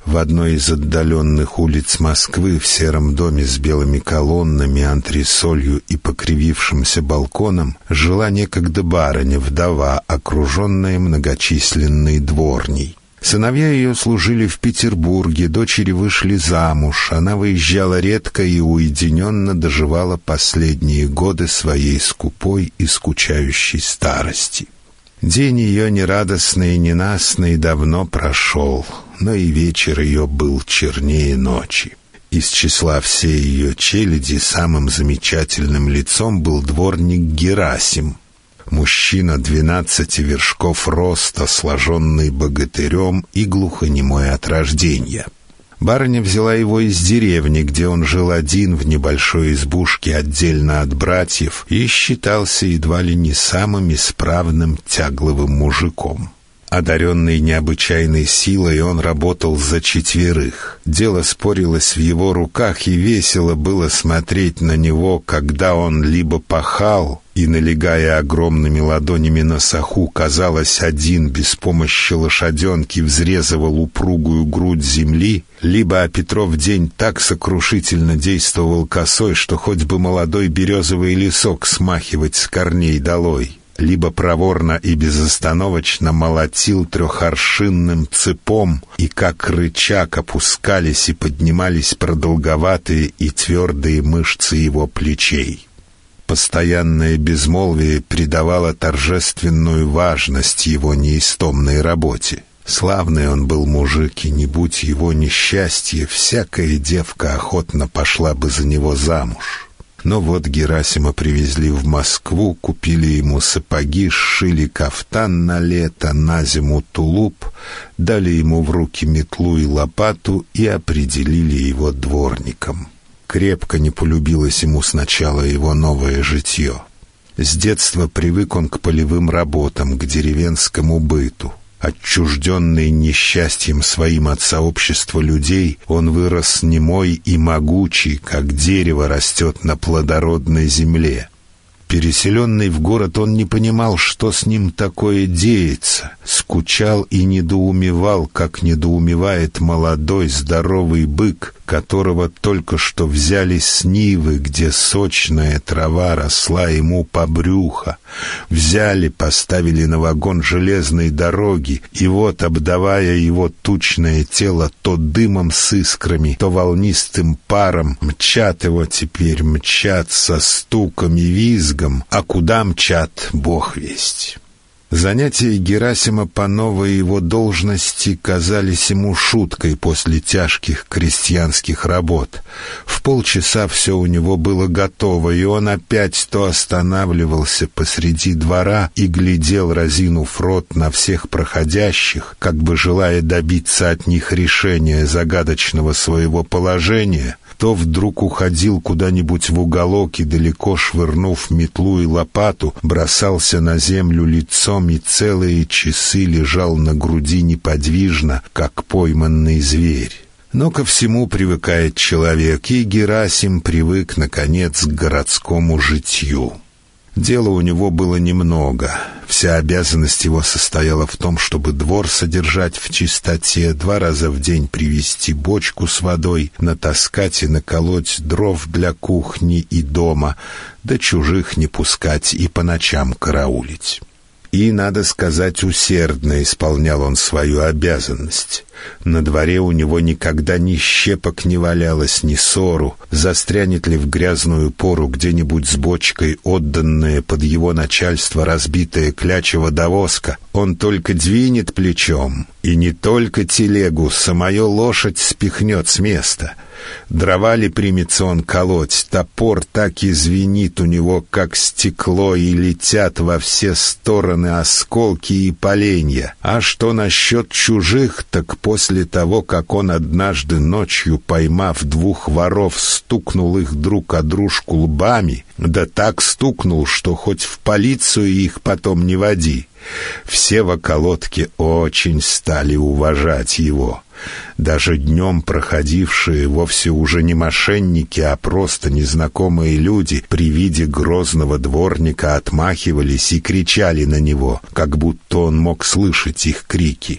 В одной из отдаленных улиц Москвы, в сером доме с белыми колоннами, антресолью и покривившимся балконом, жила некогда барыня, вдова, окруженная многочисленной дворней. Сыновья ее служили в Петербурге, дочери вышли замуж, она выезжала редко и уединенно доживала последние годы своей скупой и скучающей старости. День ее нерадостный и ненастный давно прошел, но и вечер ее был чернее ночи. Из числа всей ее челяди самым замечательным лицом был дворник Герасим. Мужчина 12 вершков роста, сложенный богатырем и глухонемой от рождения. Барыня взяла его из деревни, где он жил один в небольшой избушке отдельно от братьев, и считался едва ли не самым исправным тягловым мужиком. Одаренный необычайной силой, он работал за четверых. Дело спорилось в его руках, и весело было смотреть на него, когда он либо пахал и, налегая огромными ладонями на саху, казалось, один без помощи лошаденки взрезывал упругую грудь земли, либо а Петров день так сокрушительно действовал косой, что хоть бы молодой березовый лесок смахивать с корней долой, либо проворно и безостановочно молотил трехаршинным цепом, и как рычаг опускались и поднимались продолговатые и твердые мышцы его плечей. Постоянное безмолвие придавало торжественную важность его неистомной работе. Славный он был мужик, и не будь его несчастья, всякая девка охотно пошла бы за него замуж. Но вот Герасима привезли в Москву, купили ему сапоги, сшили кафтан на лето, на зиму тулуп, дали ему в руки метлу и лопату и определили его дворником. Крепко не полюбилось ему сначала его новое житье. С детства привык он к полевым работам, к деревенскому быту. Отчужденный несчастьем своим от сообщества людей, он вырос немой и могучий, как дерево растет на плодородной земле. Переселенный в город, он не понимал, что с ним такое деется, скучал и недоумевал, как недоумевает молодой здоровый бык, которого только что взяли с нивы, где сочная трава росла ему по брюхо. Взяли, поставили на вагон железной дороги, и вот, обдавая его тучное тело то дымом с искрами, то волнистым паром, мчат его теперь, мчат со стуком и визгом, а куда мчат, Бог весть. Занятия Герасима по новой его должности казались ему шуткой после тяжких крестьянских работ. В полчаса все у него было готово, и он опять то останавливался посреди двора и глядел, разинув рот, на всех проходящих, как бы желая добиться от них решения загадочного своего положения, то вдруг уходил куда-нибудь в уголок и, далеко швырнув метлу и лопату, бросался на землю лицом и целые часы лежал на груди неподвижно, как пойманный зверь. Но ко всему привыкает человек, и Герасим привык, наконец, к городскому житью. Дела у него было немного. Вся обязанность его состояла в том, чтобы двор содержать в чистоте, 2 раза в день привезти бочку с водой, натаскать и наколоть дров для кухни и дома, да чужих не пускать и по ночам караулить. И, надо сказать, усердно исполнял он свою обязанность. На дворе у него никогда ни щепок не валялось, ни сору. Застрянет ли в грязную пору где-нибудь с бочкой отданная под его начальство разбитая кляча водовозка, он только двинет плечом, и не только телегу, самую лошадь спихнет с места. Дрова ли примется он колоть, топор так и звенит у него, как стекло, и летят во все стороны осколки и поленья. А что насчет чужих, так после того, как он однажды ночью, поймав 2 воров, стукнул их друг о дружку лбами, да так стукнул, что хоть в полицию их потом не води, все в околотке очень стали уважать его. Даже днем проходившие вовсе уже не мошенники, а просто незнакомые люди при виде грозного дворника отмахивались и кричали на него, как будто он мог слышать их крики.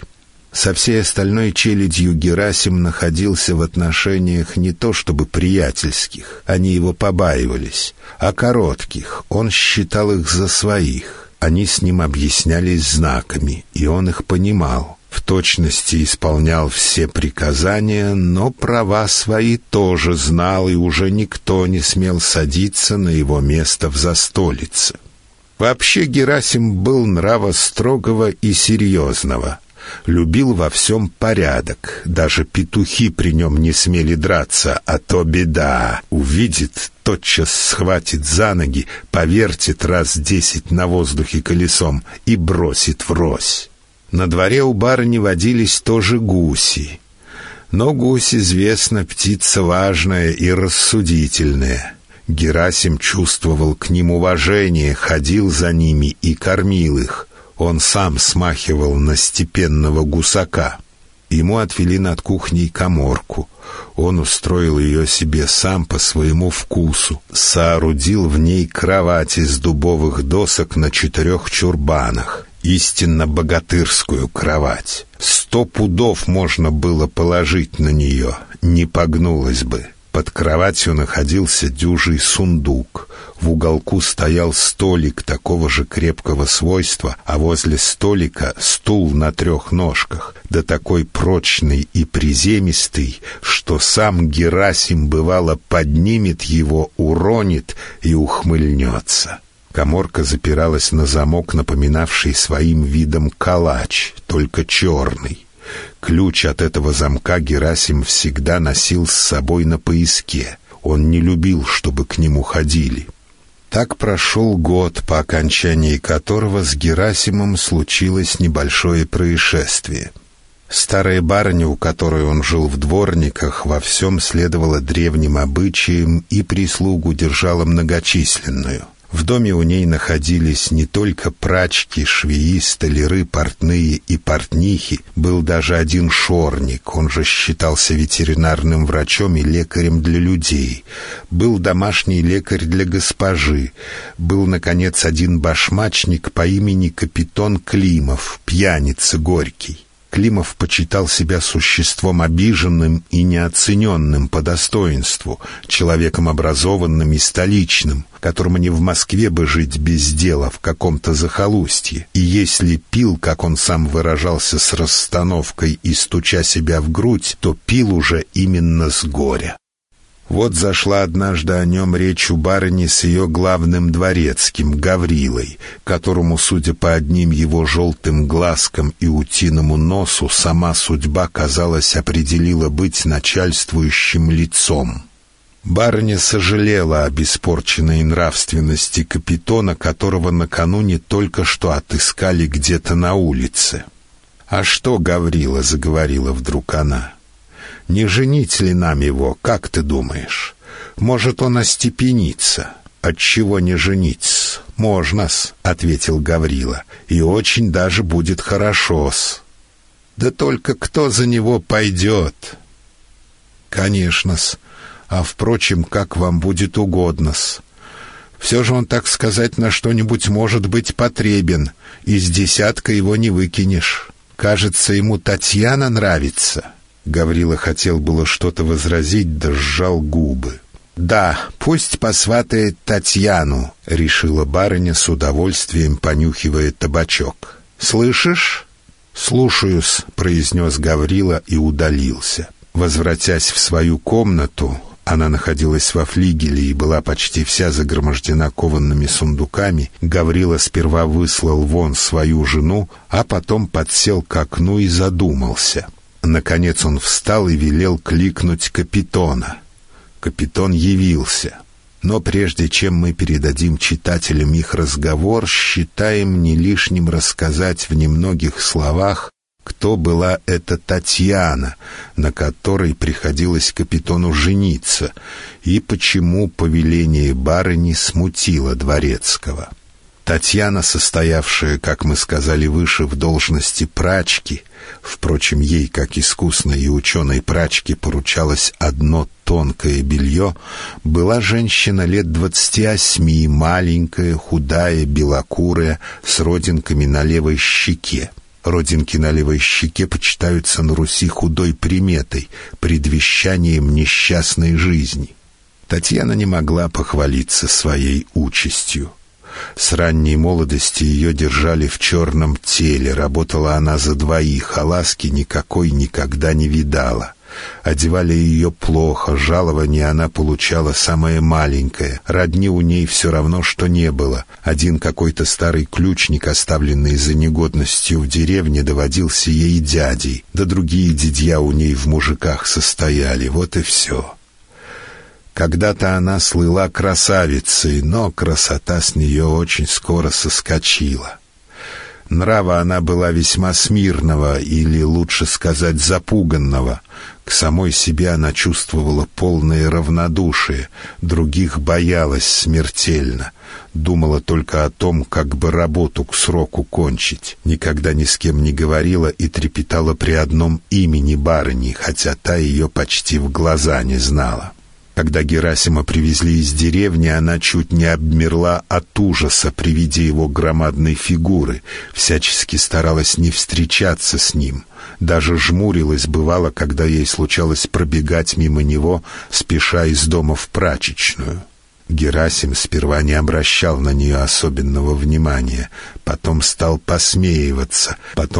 Со всей остальной челядью Герасим находился в отношениях не то чтобы приятельских, они его побаивались, а коротких, он считал их за своих. Они с ним объяснялись знаками, и он их понимал. В точности исполнял все приказания, но права свои тоже знал, и уже никто не смел садиться на его место в застолице. Вообще Герасим был нрава строгого и серьезного. Любил во всем порядок. Даже петухи при нем не смели драться, а то беда. Увидит, тотчас схватит за ноги, повертит раз 10 на воздухе колесом и бросит врозь. На дворе у барыни водились тоже гуси. Но гусь, известно, птица важная и рассудительная. Герасим чувствовал к ним уважение, ходил за ними и кормил их. Он сам смахивал на степенного гусака. Ему отвели над кухней каморку. Он устроил ее себе сам по своему вкусу. Соорудил в ней кровать из дубовых досок на 4 чурбанах. Истинно богатырскую кровать. 100 пудов можно было положить на нее, не погнулась бы. Под кроватью находился дюжий сундук. В уголку стоял столик такого же крепкого свойства, а возле столика стул на 3 ножках, да такой прочный и приземистый, что сам Герасим, бывало, поднимет его, уронит и ухмыльнется. Каморка запиралась на замок, напоминавший своим видом калач, только черный. Ключ от этого замка Герасим всегда носил с собой на пояске. Он не любил, чтобы к нему ходили. Так прошел год, по окончании которого с Герасимом случилось небольшое происшествие. Старая барыня, у которой он жил в дворниках, во всем следовала древним обычаям и прислугу держала многочисленную. В доме у ней находились не только прачки, швеи, столяры, портные и портнихи, был даже один шорник, он же считался ветеринарным врачом и лекарем для людей, был домашний лекарь для госпожи, был, наконец, один башмачник по имени Капитон Климов, пьяница горький. Климов почитал себя существом обиженным и неоцененным по достоинству, человеком образованным и столичным, которому не в Москве бы жить без дела в каком-то захолустье. И если пил, как он сам выражался, с расстановкой и стуча себя в грудь, то пил уже именно с горя. Вот зашла однажды о нем речь у барыни с ее главным дворецким, Гаврилой, которому, судя по одним его желтым глазкам и утиному носу, сама судьба, казалось, определила быть начальствующим лицом. Барыня сожалела об испорченной нравственности Капитона, которого накануне только что отыскали где-то на улице. «А что, Гаврила?» — заговорила вдруг она. «Не женить ли нам его, как ты думаешь? Может, он остепенится?» «Отчего не жениться? Можно-с», — ответил Гаврила, — «и очень даже будет хорошо-с». «Да только кто за него пойдет?» «Конечно-с, а, впрочем, как вам будет угодно-с. Все же он, так сказать, на что-нибудь может быть потребен, из десятка его не выкинешь. Кажется, ему Татьяна нравится». Гаврила хотел было что-то возразить, да сжал губы. «Да, пусть посватает Татьяну», — решила барыня, с удовольствием понюхивая табачок. «Слышишь?» «Слушаюсь», — произнес Гаврила и удалился. Возвратясь в свою комнату, она находилась во флигеле и была почти вся загромождена коваными сундуками, Гаврила сперва выслал вон свою жену, а потом подсел к окну и задумался. Наконец он встал и велел кликнуть Капитона. Капитон явился. Но прежде чем мы передадим читателям их разговор, считаем не лишним рассказать в немногих словах, кто была эта Татьяна, на которой приходилось Капитону жениться, и почему повеление барыни смутило дворецкого. Татьяна, состоявшая, как мы сказали выше, в должности прачки, впрочем, ей, как искусной и ученой прачке, поручалось одно тонкое белье, была женщина лет 28, маленькая, худая, белокурая, с родинками на левой щеке. Родинки на левой щеке почитаются на Руси худой приметой, предвещанием несчастной жизни. Татьяна не могла похвалиться своей участью. С ранней молодости ее держали в черном теле, работала она за двоих, а ласки никакой никогда не видала. Одевали ее плохо, жалование она получала самое маленькое, родни у ней все равно, что не было. Один какой-то старый ключник, оставленный за негодностью в деревне, доводился ей дядей, да другие дядья у ней в мужиках состояли, вот и все. Когда-то она слыла красавицей, но красота с нее очень скоро соскочила. Нрава она была весьма смирного, или, лучше сказать, запуганного. К самой себе она чувствовала полное равнодушие, других боялась смертельно. Думала только о том, как бы работу к сроку кончить. Никогда ни с кем не говорила и трепетала при одном имени барыни, хотя та ее почти в глаза не знала. Когда Герасима привезли из деревни, она чуть не обмерла от ужаса при виде его громадной фигуры, всячески старалась не встречаться с ним, даже жмурилась бывало, когда ей случалось пробегать мимо него, спеша из дома в прачечную. Герасим сперва не обращал на нее особенного внимания, потом стал посмеиваться,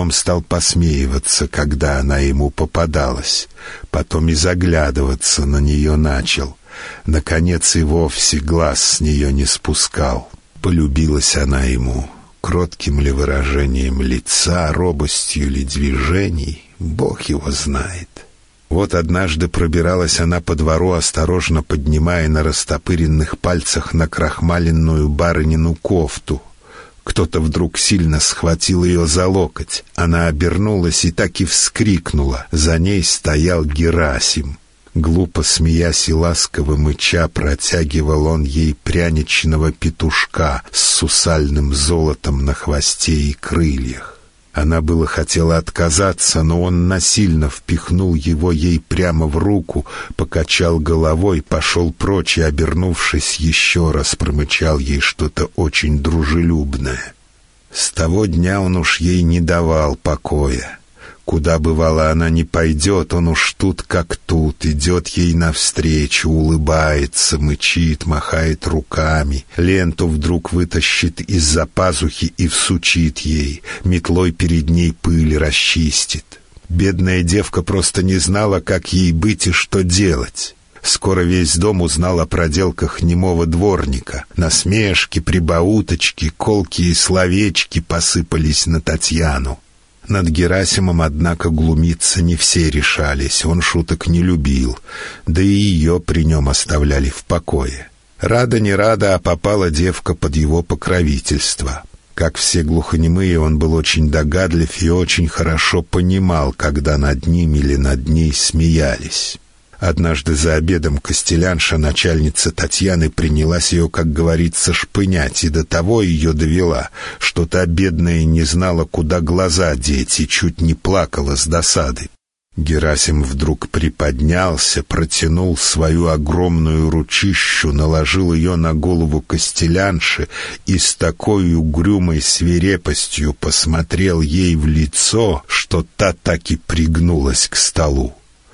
когда она ему попадалась, потом и заглядываться на нее начал. Наконец и вовсе глаз с нее не спускал. Полюбилась она ему, кротким ли выражением лица, робостью ли движений, Бог его знает. Вот однажды пробиралась она по двору, осторожно поднимая на растопыренных пальцах накрахмаленную барынину кофту. Кто-то вдруг сильно схватил ее за локоть. Она обернулась и так и вскрикнула. За ней стоял Герасим. Глупо смеясь и ласково мыча, протягивал он ей пряничного петушка с сусальным золотом на хвосте и крыльях. Она было хотела отказаться, но он насильно впихнул его ей прямо в руку, покачал головой, пошел прочь и, обернувшись, еще раз промычал ей что-то очень дружелюбное. С того дня он уж ей не давал покоя. Куда, бывало, она не пойдет, он уж тут как тут, идет ей навстречу, улыбается, мычит, махает руками, ленту вдруг вытащит из-за пазухи и всучит ей, метлой перед ней пыль расчистит. Бедная девка просто не знала, как ей быть и что делать. Скоро весь дом узнал о проделках немого дворника. Насмешки, прибауточки, колкие словечки посыпались на Татьяну. Над Герасимом, однако, глумиться не все решались, он шуток не любил, да и ее при нем оставляли в покое. Рада не рада, а попала девка под его покровительство. Как все глухонемые, он был очень догадлив и очень хорошо понимал, когда над ним или над ней смеялись. Однажды за обедом костелянша, начальница Татьяны, принялась ее, как говорится, шпынять, и до того ее довела, что та бедная не знала, куда глаза деть, и чуть не плакала с досады. Герасим вдруг приподнялся, протянул свою огромную ручищу, наложил ее на голову костелянши и с такой угрюмой свирепостью посмотрел ей в лицо, что та так и пригнулась к столу.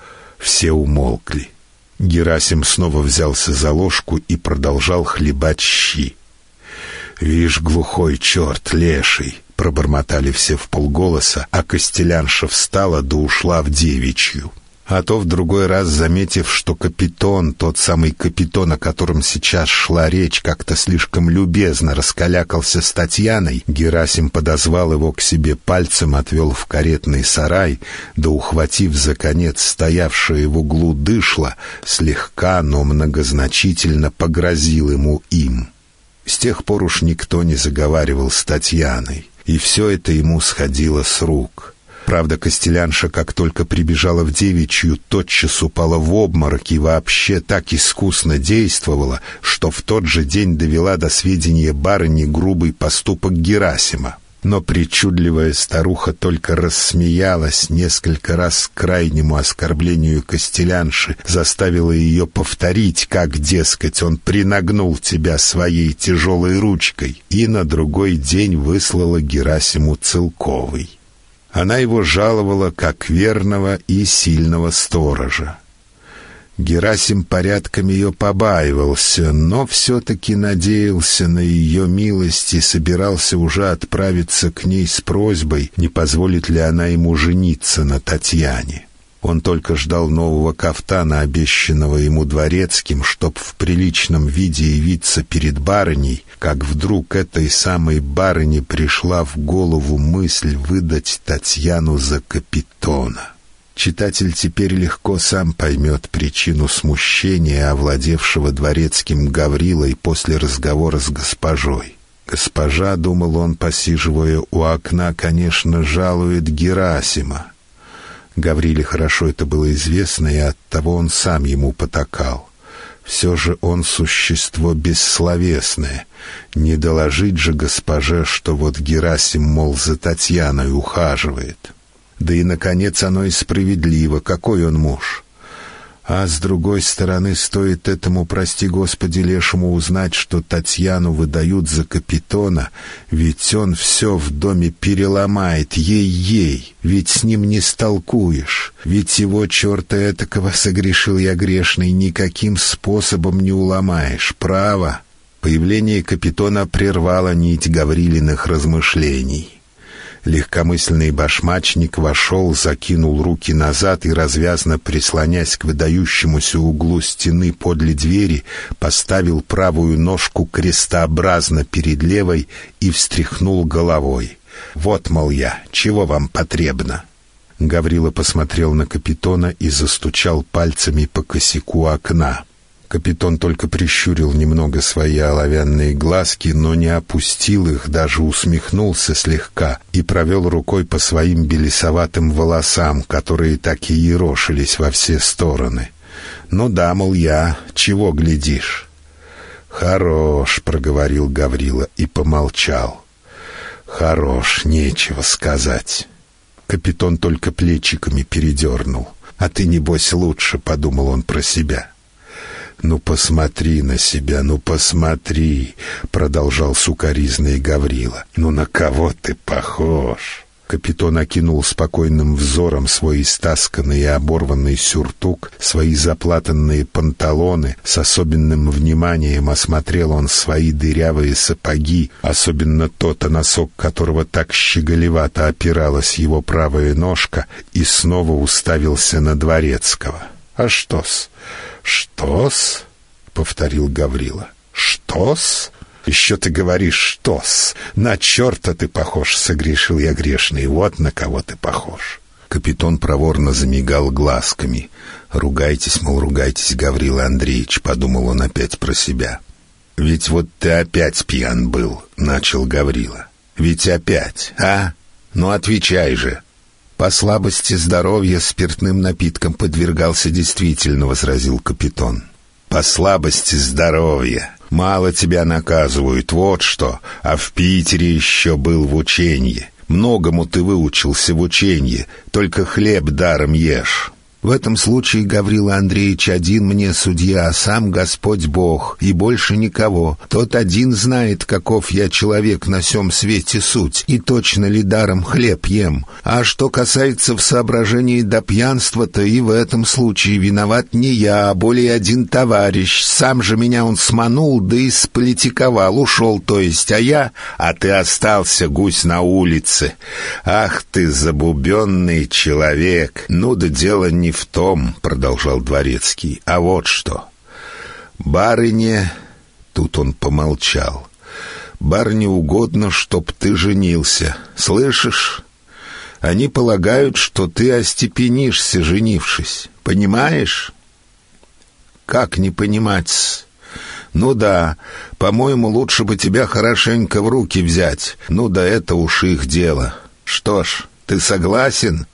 Все умолкли. Герасим снова взялся за ложку и продолжал хлебать щи. «Вишь, глухой черт, леший!» — пробормотали все вполголоса, а костелянша встала да ушла в девичью. А то в другой раз, заметив, что Капитон, тот самый Капитон, о котором сейчас шла речь, как-то слишком любезно раскалякался с Татьяной, Герасим подозвал его к себе пальцем, отвел в каретный сарай, да, ухватив за конец стоявшее в углу дышло, слегка, но многозначительно погрозил ему им. С тех пор уж никто не заговаривал с Татьяной, и все это ему сходило с рук. Правда, костелянша, как только прибежала в девичью, тотчас упала в обморок и вообще так искусно действовала, что в тот же день довела до сведения барыни грубый поступок Герасима. Но причудливая старуха только рассмеялась, несколько раз к крайнему оскорблению костелянши заставила ее повторить, как, дескать, он принагнул тебя своей тяжелой ручкой, и на другой день выслала Герасиму целковый. Она его жаловала как верного и сильного сторожа. Герасим порядком ее побаивался, но все-таки надеялся на ее милость и собирался уже отправиться к ней с просьбой, не позволит ли она ему жениться на Татьяне. Он только ждал нового кафтана, обещанного ему дворецким, чтоб в приличном виде явиться перед барыней, как вдруг этой самой барыне пришла в голову мысль выдать Татьяну за Капитона. Читатель теперь легко сам поймет причину смущения, овладевшего дворецким Гаврилой после разговора с госпожой. Госпожа, думал он, посиживая у окна, конечно, жалует Герасима. Гавриле хорошо это было известно, и оттого он сам ему потакал. Все же он существо бессловесное. Не доложить же госпоже, что вот Герасим, мол, за Татьяной ухаживает. Да и, наконец, оно и справедливо, какой он муж. А с другой стороны, стоит этому, прости Господи, лешему узнать, что Татьяну выдают за Капитона, ведь он все в доме переломает, ей-ей, ведь с ним не столкуешь, ведь его черта этакого, согрешил я грешный, никаким способом не уломаешь, право. Появление Капитона прервало нить Гаврилиных размышлений. Легкомысленный башмачник вошел, закинул руки назад и, развязно прислонясь к выдающемуся углу стены подле двери, поставил правую ножку крестообразно перед левой и встряхнул головой. «Вот, мол, я, чего вам потребно?» Гаврила посмотрел на Капитона и застучал пальцами по косяку окна. Капитон только прищурил немного свои оловянные глазки, но не опустил их, даже усмехнулся слегка и провел рукой по своим белесоватым волосам, которые так и ерошились во все стороны. «Ну да, мол, я, чего глядишь?» «Хорош», — проговорил Гаврила и помолчал. «Хорош, нечего сказать». Капитон только плечиками передернул. «А ты, небось, лучше», — подумал он про себя. «Ну, посмотри на себя, ну, посмотри», — продолжал сукоризный Гаврила. «Ну, на кого ты похож?» Капитон окинул спокойным взором свой истасканный и оборванный сюртук, свои заплатанные панталоны. С особенным вниманием осмотрел он свои дырявые сапоги, особенно тот, носок которого так щеголевато опиралась его правая ножка, и снова уставился на дворецкого. «А что-с?» «Что-с?» — повторил Гаврила. «Что-с? Еще ты говоришь «что-с»? На черта ты похож, согрешил я грешный, вот на кого ты похож». Капитон проворно замигал глазками. «Ругайтесь, мол, ругайтесь, Гаврила Андреевич», — подумал он опять про себя. «Ведь вот ты опять пьян был», — начал Гаврила. «Ведь опять, а? Ну, отвечай же». «По слабости здоровья спиртным напиткам подвергался действительно», — возразил Капитон. «По слабости здоровья. Мало тебя наказывают, вот что. А в Питере еще был в ученье. Многому ты выучился в ученье, только хлеб даром ешь». «В этом случае, Гаврила Андреевич, один мне судья, а сам Господь Бог, и больше никого. Тот один знает, каков я человек на сем свете суть, и точно ли даром хлеб ем. А что касается в соображении до пьянства-то, и в этом случае виноват не я, а более один товарищ. Сам же меня он сманул, да и сполитиковал, ушел, то есть, а ты остался, гусь, на улице. Ах ты, забубенный человек! Ну да дело не в том, — продолжал дворецкий, — а вот что. Барыне, тут он помолчал, барыне угодно, чтоб ты женился, слышишь? Они полагают, что ты остепенишься, женившись, понимаешь? Как не понимать-с? Ну да, по-моему, лучше бы тебя хорошенько в руки взять, ну да это уж их дело. Что ж, ты согласен?»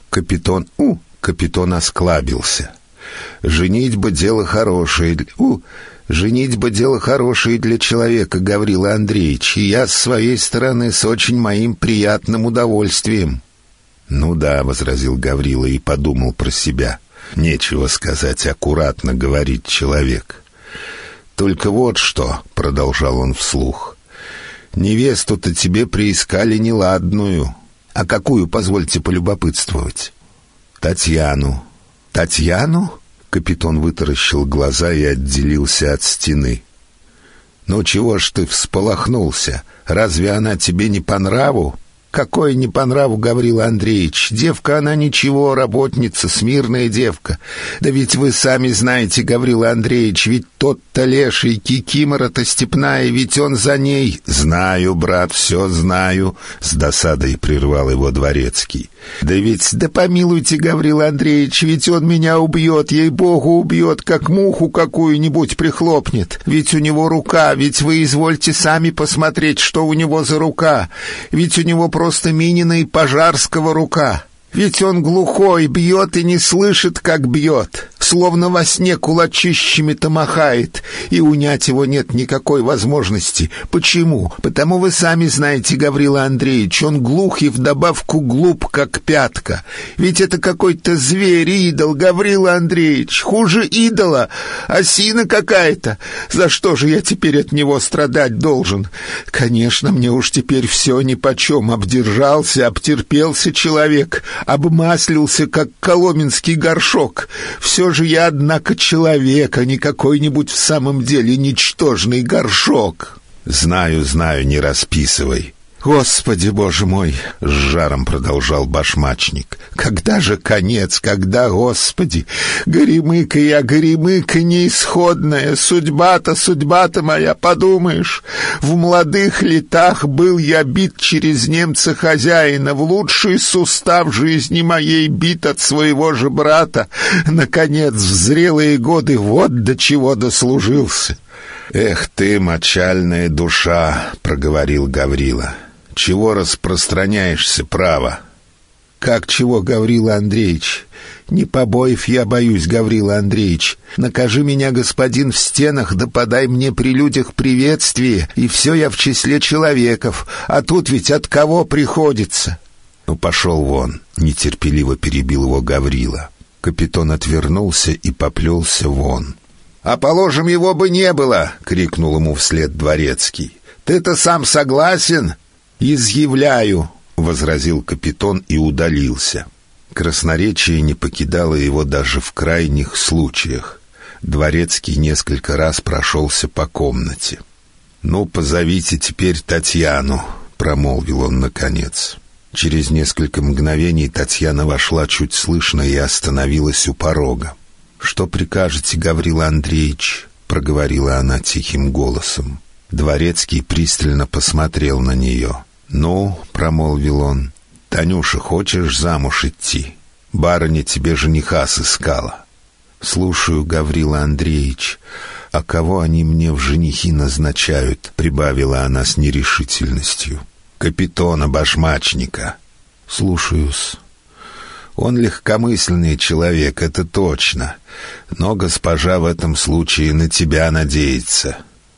Капитон осклабился. «Женитьба — дело хорошее. Женитьба — дело хорошее для человека, Гаврила Андреевич, и я с своей стороны с очень моим приятным удовольствием». «Ну да», — возразил Гаврила и подумал про себя. «Нечего сказать, аккуратно говорит человек». «Только вот что», — продолжал он вслух, — «невесту-то тебе приискали неладную». А какую, позвольте полюбопытствовать? Татьяну. Татьяну? Капитон вытаращил глаза и отделился от стены. Ну чего ж ты всполохнулся? Разве она тебе не по нраву? Какое не по нраву, Гаврила Андреевич? Девка она ничего, работница, смирная девка. Да ведь вы сами знаете, Гаврила Андреевич, ведь тот-то леший, кикимора-то степная, ведь он за ней. Знаю, брат, все знаю, с досадой прервал его Дворецкий. Да помилуйте, Гаврила Андреевич, ведь он меня убьет, ей-богу, убьет, как муху какую-нибудь прихлопнет. Ведь у него рука, ведь вы извольте сами посмотреть, что у него за рука. Ведь у него просто Минина и Пожарского рука. Ведь он глухой, бьет и не слышит, как бьет, словно во сне кулачищами-то махает, и унять его нет никакой возможности. Почему? Потому вы сами знаете, Гаврила Андреевич, он глух и вдобавку глуп, как пятка. Ведь это какой-то зверь, идол, Гаврила Андреевич, хуже идола, осина какая-то. За что же я теперь от него страдать должен? Конечно, мне уж теперь все нипочем, обдержался, обтерпелся человек, обмаслился, как коломенский горшок. Все же я, однако, человек, а не какой-нибудь в самом деле ничтожный горшок. Знаю, не расписывай. Господи, Боже мой, с жаром продолжал башмачник. Когда же конец, когда, Господи? Горемыка я, горемыка неисходная, судьба-то моя, подумаешь. В молодых летах был я бит через немца хозяина, в лучший сустав жизни моей бит от своего же брата. Наконец, в зрелые годы вот до чего дослужился. Эх ты, мочальная душа, проговорил Гаврила. Чего распространяешься, право? Как чего, Гаврила Андреевич? Не побоев я боюсь, Гаврила Андреевич. Накажи меня, господин, в стенах, да подай мне при людях приветствие, и все я в числе человеков. А тут ведь от кого приходится? Ну, пошел вон, нетерпеливо перебил его Гаврила. Капитон отвернулся и поплелся вон. «А положим, его бы не было!» — крикнул ему вслед Дворецкий. «Ты-то сам согласен?» «Изъявляю», — возразил Капитон и удалился. Красноречие не покидало его даже в крайних случаях. Дворецкий несколько раз прошелся по комнате. «Ну, позовите теперь Татьяну», — промолвил он наконец. Через несколько мгновений Татьяна вошла чуть слышно и остановилась у порога. «Что прикажете, Гаврила Андреевич?» — проговорила она тихим голосом. Дворецкий пристально посмотрел на нее. «Ну, — промолвил он, — Танюша, хочешь замуж идти? Барыня тебе жениха сыскала». «Слушаю, Гаврила Андреевич. А кого они мне в женихи назначают?» — прибавила она с нерешительностью. «Капитона башмачника». «Слушаюсь». «Он легкомысленный человек, это точно. Но госпожа в этом случае на тебя надеется».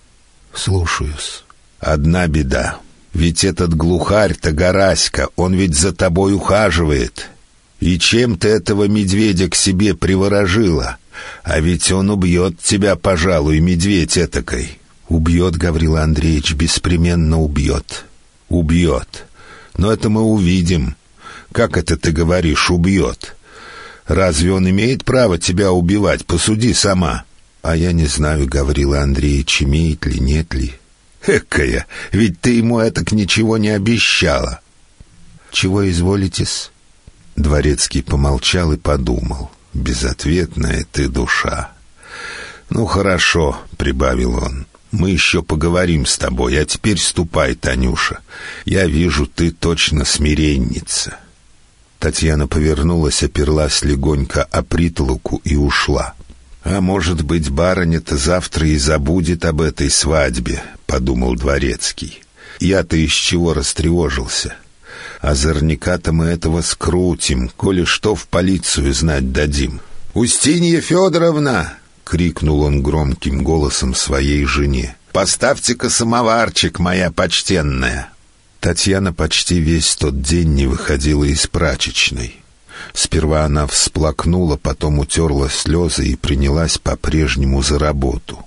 «Слушаюсь». «Одна беда. Ведь этот глухарь-то Гораська, он ведь за тобой ухаживает. И чем ты этого медведя к себе приворожила? А ведь он убьет тебя, пожалуй, медведь этакой». «Убьет, Гаврила Андреевич, беспременно убьет». «Убьет. Но это мы увидим. Как это ты говоришь, убьет? Разве он имеет право тебя убивать? Посуди сама». «А я не знаю, Гаврила Андреевич, имеет ли, нет ли». «Экая, ведь ты ему этак ничего не обещала». «Чего изволитесь?» Дворецкий помолчал и подумал. «Безответная ты душа». «Ну, хорошо», — прибавил он. «Мы еще поговорим с тобой, а теперь ступай, Танюша. Я вижу, ты точно смиренница». Татьяна повернулась, оперлась легонько о притолоку и ушла. «А может быть, барыня-то завтра и забудет об этой свадьбе», — подумал Дворецкий. «Я-то из чего растревожился? Озорняка-то мы этого скрутим, коли что в полицию знать дадим». «Устинья Федоровна!» — крикнул он громким голосом своей жене. «Поставьте-ка самоварчик, моя почтенная!» Татьяна почти весь тот день не выходила из прачечной. Сперва она всплакнула, потом утерла слезы и принялась по-прежнему за работу.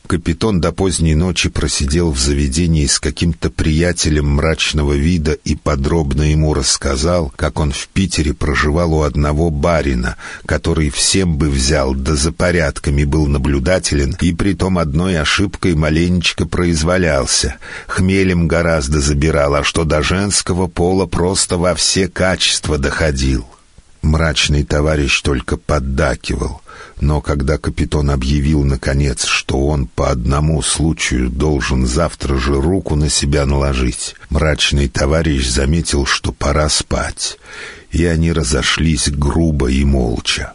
Капитон до поздней ночи просидел в заведении с каким-то приятелем мрачного вида и подробно ему рассказал, как он в Питере проживал у одного барина, который всем бы взял, да за порядками был наблюдателен, и притом одной ошибкой маленечко произволялся. Хмелем гораздо забирал, а что до женского пола просто во все качества доходил. Мрачный товарищ только поддакивал. Но когда капитан объявил, наконец, что он по одному случаю должен завтра же руку на себя наложить, мрачный товарищ заметил, что пора спать, и они разошлись грубо и молча.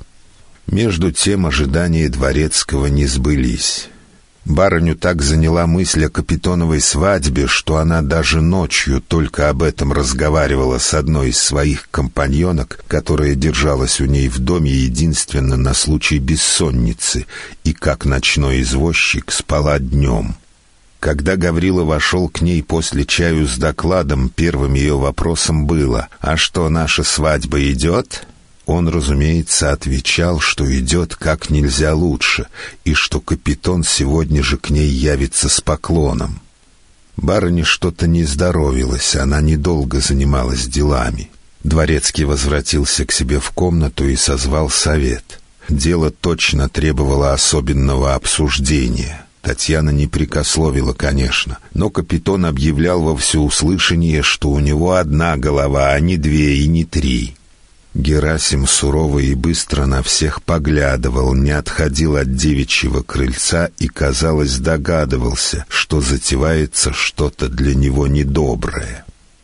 Между тем ожидания Дворецкого не сбылись. Барыню так заняла мысль о капитоновой свадьбе, что она даже ночью только об этом разговаривала с одной из своих компаньонок, которая держалась у ней в доме единственно на случай бессонницы, и как ночной извозчик спала днем. Когда Гаврила вошел к ней после чаю с докладом, первым ее вопросом было: «А что, наша свадьба идет?» Он, разумеется, отвечал, что идет как нельзя лучше, и что капитан сегодня же к ней явится с поклоном. Барыне что-то не здоровилось, она недолго занималась делами. Дворецкий возвратился к себе в комнату и созвал совет. Дело точно требовало особенного обсуждения. Татьяна не прекословила, конечно, но капитан объявлял во всеуслышание, что у него одна голова, а не две и не три. Герасим сурово и быстро на всех поглядывал, не отходил от девичьего крыльца и, казалось, догадывался, что затевается что-то для него недоброе.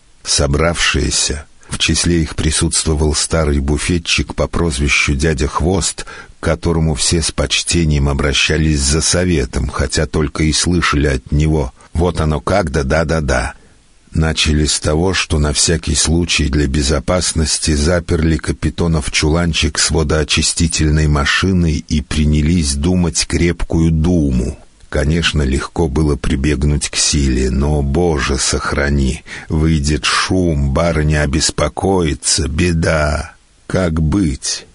Собравшиеся, в числе их присутствовал старый буфетчик по прозвищу дядя Хвост, к которому все с почтением обращались за советом, хотя только и слышали от него «вот оно как, да-да-да». Начали с того, что на всякий случай для безопасности заперли капитана в чуланчик с водоочистительной машиной и принялись думать крепкую думу. Конечно, легко было прибегнуть к силе, но, Боже, сохрани, выйдет шум, барыня обеспокоится, беда. Как быть?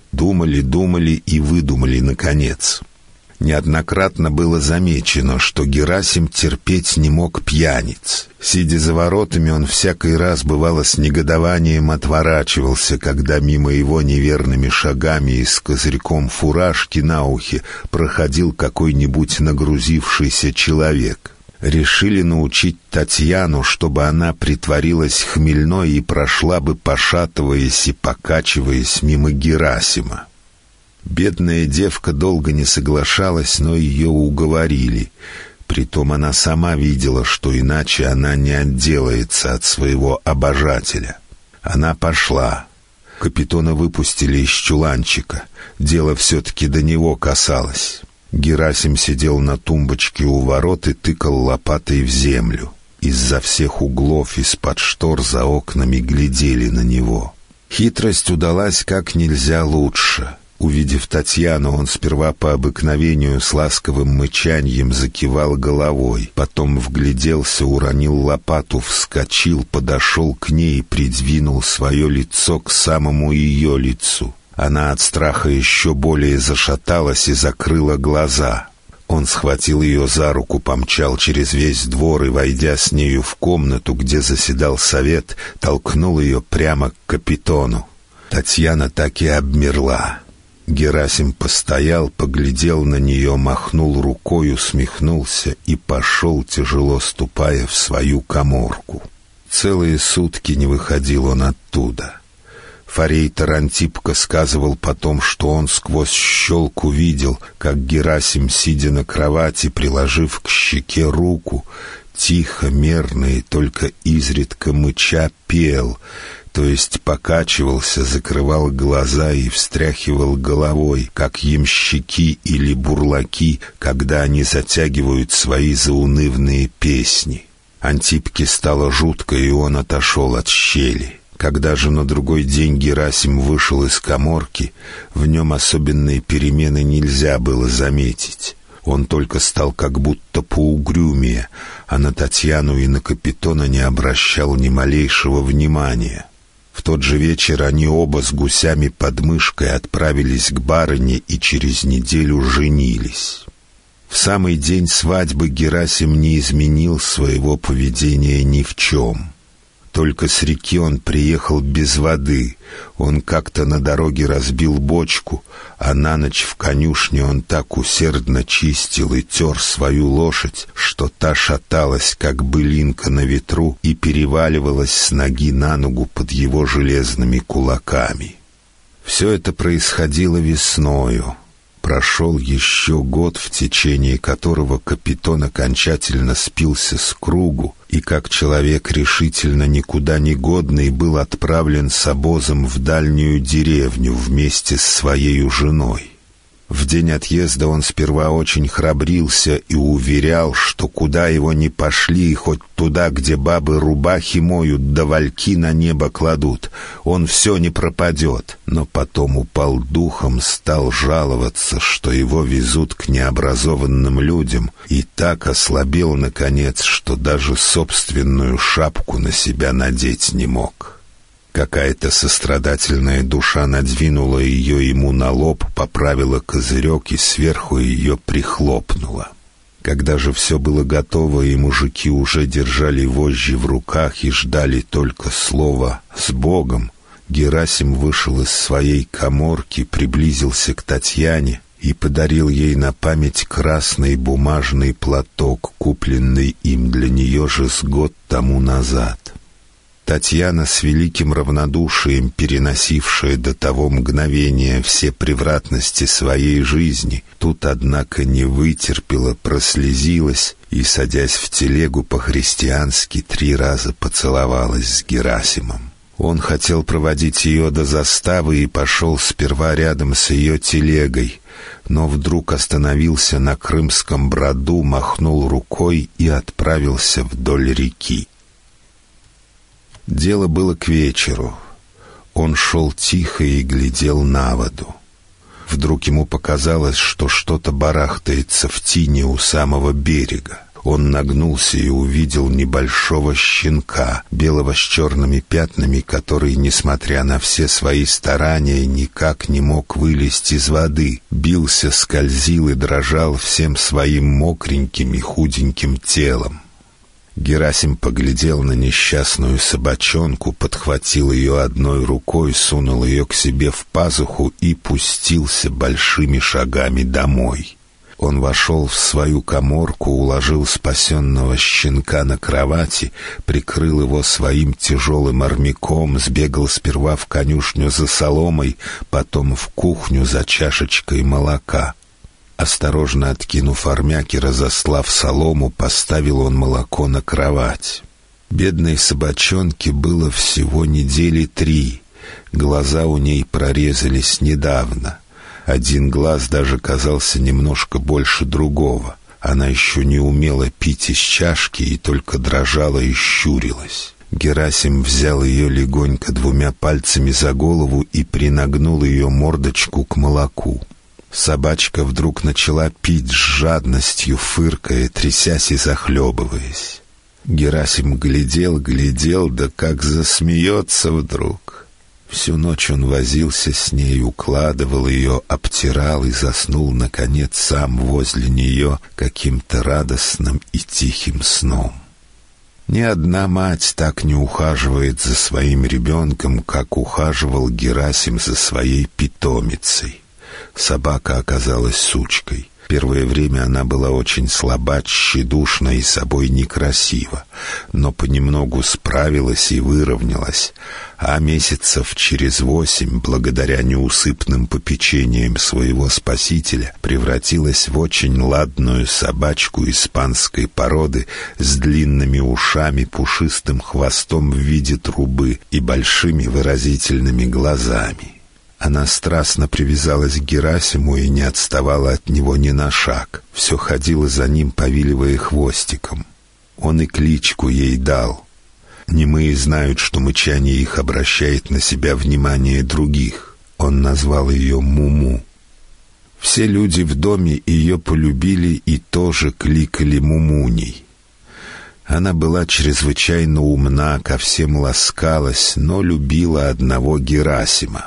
Думали и выдумали, наконец. Неоднократно было замечено, что Герасим терпеть не мог пьяниц. Сидя за воротами, он всякий раз, бывало, с негодованием отворачивался, когда мимо его неверными шагами и с козырьком фуражки на ухе проходил какой-нибудь нагрузившийся человек. Решили научить Татьяну, чтобы она притворилась хмельной и прошла бы, пошатываясь и покачиваясь, мимо Герасима. Бедная девка долго не соглашалась, но ее уговорили. Притом она сама видела, что иначе она не отделается от своего обожателя. Она пошла. Капитана выпустили из чуланчика. Дело все-таки до него касалось. Герасим сидел на тумбочке у ворот и тыкал лопатой в землю. Из-за всех углов из-под штор за окнами глядели на него. Хитрость удалась как нельзя лучше. Увидев Татьяну, он сперва по обыкновению с ласковым мычаньем закивал головой, потом вгляделся, уронил лопату, вскочил, подошел к ней и придвинул свое лицо к самому ее лицу. Она от страха еще более зашаталась и закрыла глаза. Он схватил ее за руку, помчал через весь двор и, войдя с нею в комнату, где заседал совет, толкнул ее прямо к капитону. Татьяна так и обмерла. Герасим постоял, поглядел на нее, махнул рукой, усмехнулся и пошел, тяжело ступая, в свою каморку. Целые сутки не выходил он оттуда. Форейтор Антипко сказывал потом, что он сквозь щелку видел, как Герасим, сидя на кровати, приложив к щеке руку, тихо, мерно и только изредка мыча пел, то есть покачивался, закрывал глаза и встряхивал головой, как ямщики или бурлаки, когда они затягивают свои заунывные песни. Антипке стало жутко, и он отошел от щели. Когда же на другой день Герасим вышел из каморки, в нем особенные перемены нельзя было заметить. Он только стал как будто поугрюмее, а на Татьяну и на капитана не обращал ни малейшего внимания. В тот же вечер они оба с гусями под мышкой отправились к барыне и через неделю женились. В самый день свадьбы Герасим не изменил своего поведения ни в чем. Только с реки он приехал без воды. Он как-то на дороге разбил бочку, а на ночь в конюшне он так усердно чистил и тер свою лошадь, что та шаталась, как былинка на ветру, и переваливалась с ноги на ногу под его железными кулаками. Все это происходило весною. Прошел еще год, в течение которого Капитон окончательно спился с кругу и, как человек решительно никуда не годный, был отправлен с обозом в дальнюю деревню вместе с своей женой. В день отъезда он сперва очень храбрился и уверял, что куда его ни пошли, хоть туда, где бабы рубахи моют, да вальки на небо кладут, он все не пропадет. Но потом упал духом, стал жаловаться, что его везут к необразованным людям, и так ослабел, наконец, что даже собственную шапку на себя надеть не мог. Какая-то сострадательная душа надвинула ее ему на лоб, поправила козырек и сверху ее прихлопнула. Когда же все было готово, и мужики уже держали вожжи в руках и ждали только слова «с Богом», Герасим вышел из своей каморки, приблизился к Татьяне и подарил ей на память красный бумажный платок, купленный им для нее же с год тому назад. Татьяна, с великим равнодушием переносившая до того мгновения все превратности своей жизни, тут, однако, не вытерпела, прослезилась и, садясь в телегу, по-христиански 3 раза поцеловалась с Герасимом. Он хотел проводить ее до заставы и пошел сперва рядом с ее телегой, но вдруг остановился на Крымском броду, махнул рукой и отправился вдоль реки. Дело было к вечеру. Он шел тихо и глядел на воду. Вдруг ему показалось, что что-то барахтается в тине у самого берега. Он нагнулся и увидел небольшого щенка, белого с черными пятнами, который, несмотря на все свои старания, никак не мог вылезть из воды, бился, скользил и дрожал всем своим мокреньким и худеньким телом. Герасим поглядел на несчастную собачонку, подхватил ее одной рукой, сунул ее к себе в пазуху и пустился большими шагами домой. Он вошел в свою каморку, уложил спасенного щенка на кровати, прикрыл его своим тяжелым армяком, сбегал сперва в конюшню за соломой, потом в кухню за чашечкой молока. Осторожно откинув армяк и разослав солому, поставил он молоко на кровать. Бедной собачонке было всего 3 недели. Глаза у ней прорезались недавно. Один глаз даже казался немножко больше другого. Она еще не умела пить из чашки и только дрожала и щурилась. Герасим взял ее легонько 2 пальцами за голову и принагнул ее мордочку к молоку. Собачка вдруг начала пить с жадностью, фыркая, трясясь и захлебываясь. Герасим глядел, да как засмеется вдруг. Всю ночь он возился с ней, укладывал ее, обтирал и заснул, наконец, сам возле нее каким-то радостным и тихим сном. Ни одна мать так не ухаживает за своим ребенком, как ухаживал Герасим за своей питомицей. Собака оказалась сучкой. Первое время она была очень слаба, тщедушна и собой некрасива, но понемногу справилась и выровнялась, а месяцев через 8, благодаря неусыпным попечениям своего спасителя, превратилась в очень ладную собачку испанской породы с длинными ушами, пушистым хвостом в виде трубы и большими выразительными глазами. Она страстно привязалась к Герасиму и не отставала от него ни на шаг. Все ходила за ним, повиливая хвостиком. Он и кличку ей дал. Немые знают, что мычание их обращает на себя внимание других. Он назвал ее Муму. Все люди в доме ее полюбили и тоже кликали Мумуней. Она была чрезвычайно умна, ко всем ласкалась, но любила одного Герасима.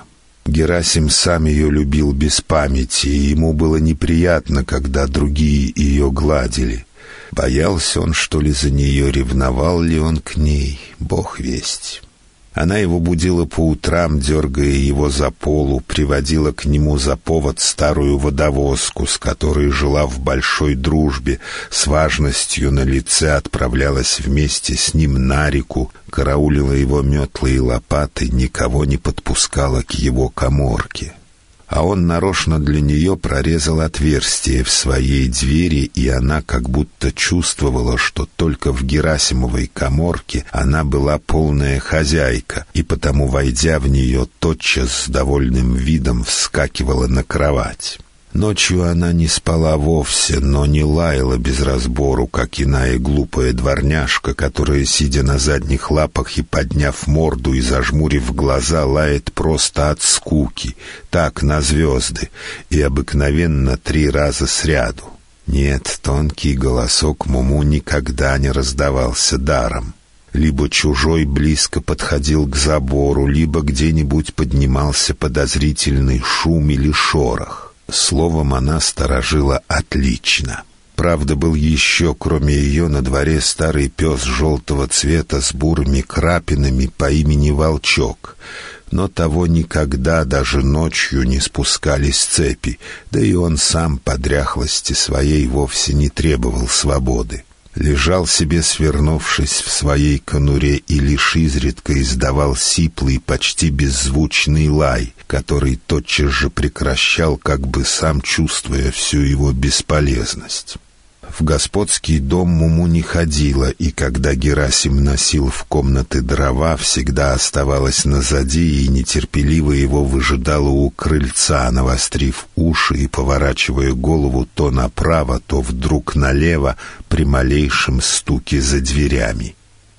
Герасим сам ее любил без памяти, и ему было неприятно, когда другие ее гладили. Боялся он, что ли, за нее, ревновал ли он к ней, бог весть. Она его будила по утрам, дергая его за полу, приводила к нему за повод старую водовозку, с которой жила в большой дружбе, с важностью на лице отправлялась вместе с ним на реку, караулила его метлы и лопаты, никого не подпускала к его каморке. А он нарочно для нее прорезал отверстие в своей двери, и она как будто чувствовала, что только в Герасимовой каморке она была полная хозяйка, и потому, войдя в нее, тотчас с довольным видом вскакивала на кровать. Ночью она не спала вовсе, но не лаяла без разбору, как иная глупая дворняжка, которая, сидя на задних лапах и подняв морду и зажмурив глаза, лает просто от скуки, так, на звезды, и обыкновенно 3 раза сряду. Нет, тонкий голосок Муму никогда не раздавался даром. Либо чужой близко подходил к забору, либо где-нибудь поднимался подозрительный шум или шорох. Словом, она сторожила отлично. Правда, был еще, кроме ее, на дворе старый пес желтого цвета с бурыми крапинами по имени Волчок. Но того никогда, даже ночью, не спускали с цепи, да и он сам по дряхлости своей вовсе не требовал свободы. Лежал себе, свернувшись в своей конуре, и лишь изредка издавал сиплый, почти беззвучный лай, который тотчас же прекращал, как бы сам чувствуя всю его бесполезность. В господский дом Муму не ходила, и когда Герасим носил в комнаты дрова, всегда оставалась назади и нетерпеливо его выжидала у крыльца, навострив уши и поворачивая голову то направо, то вдруг налево при малейшем стуке за дверями.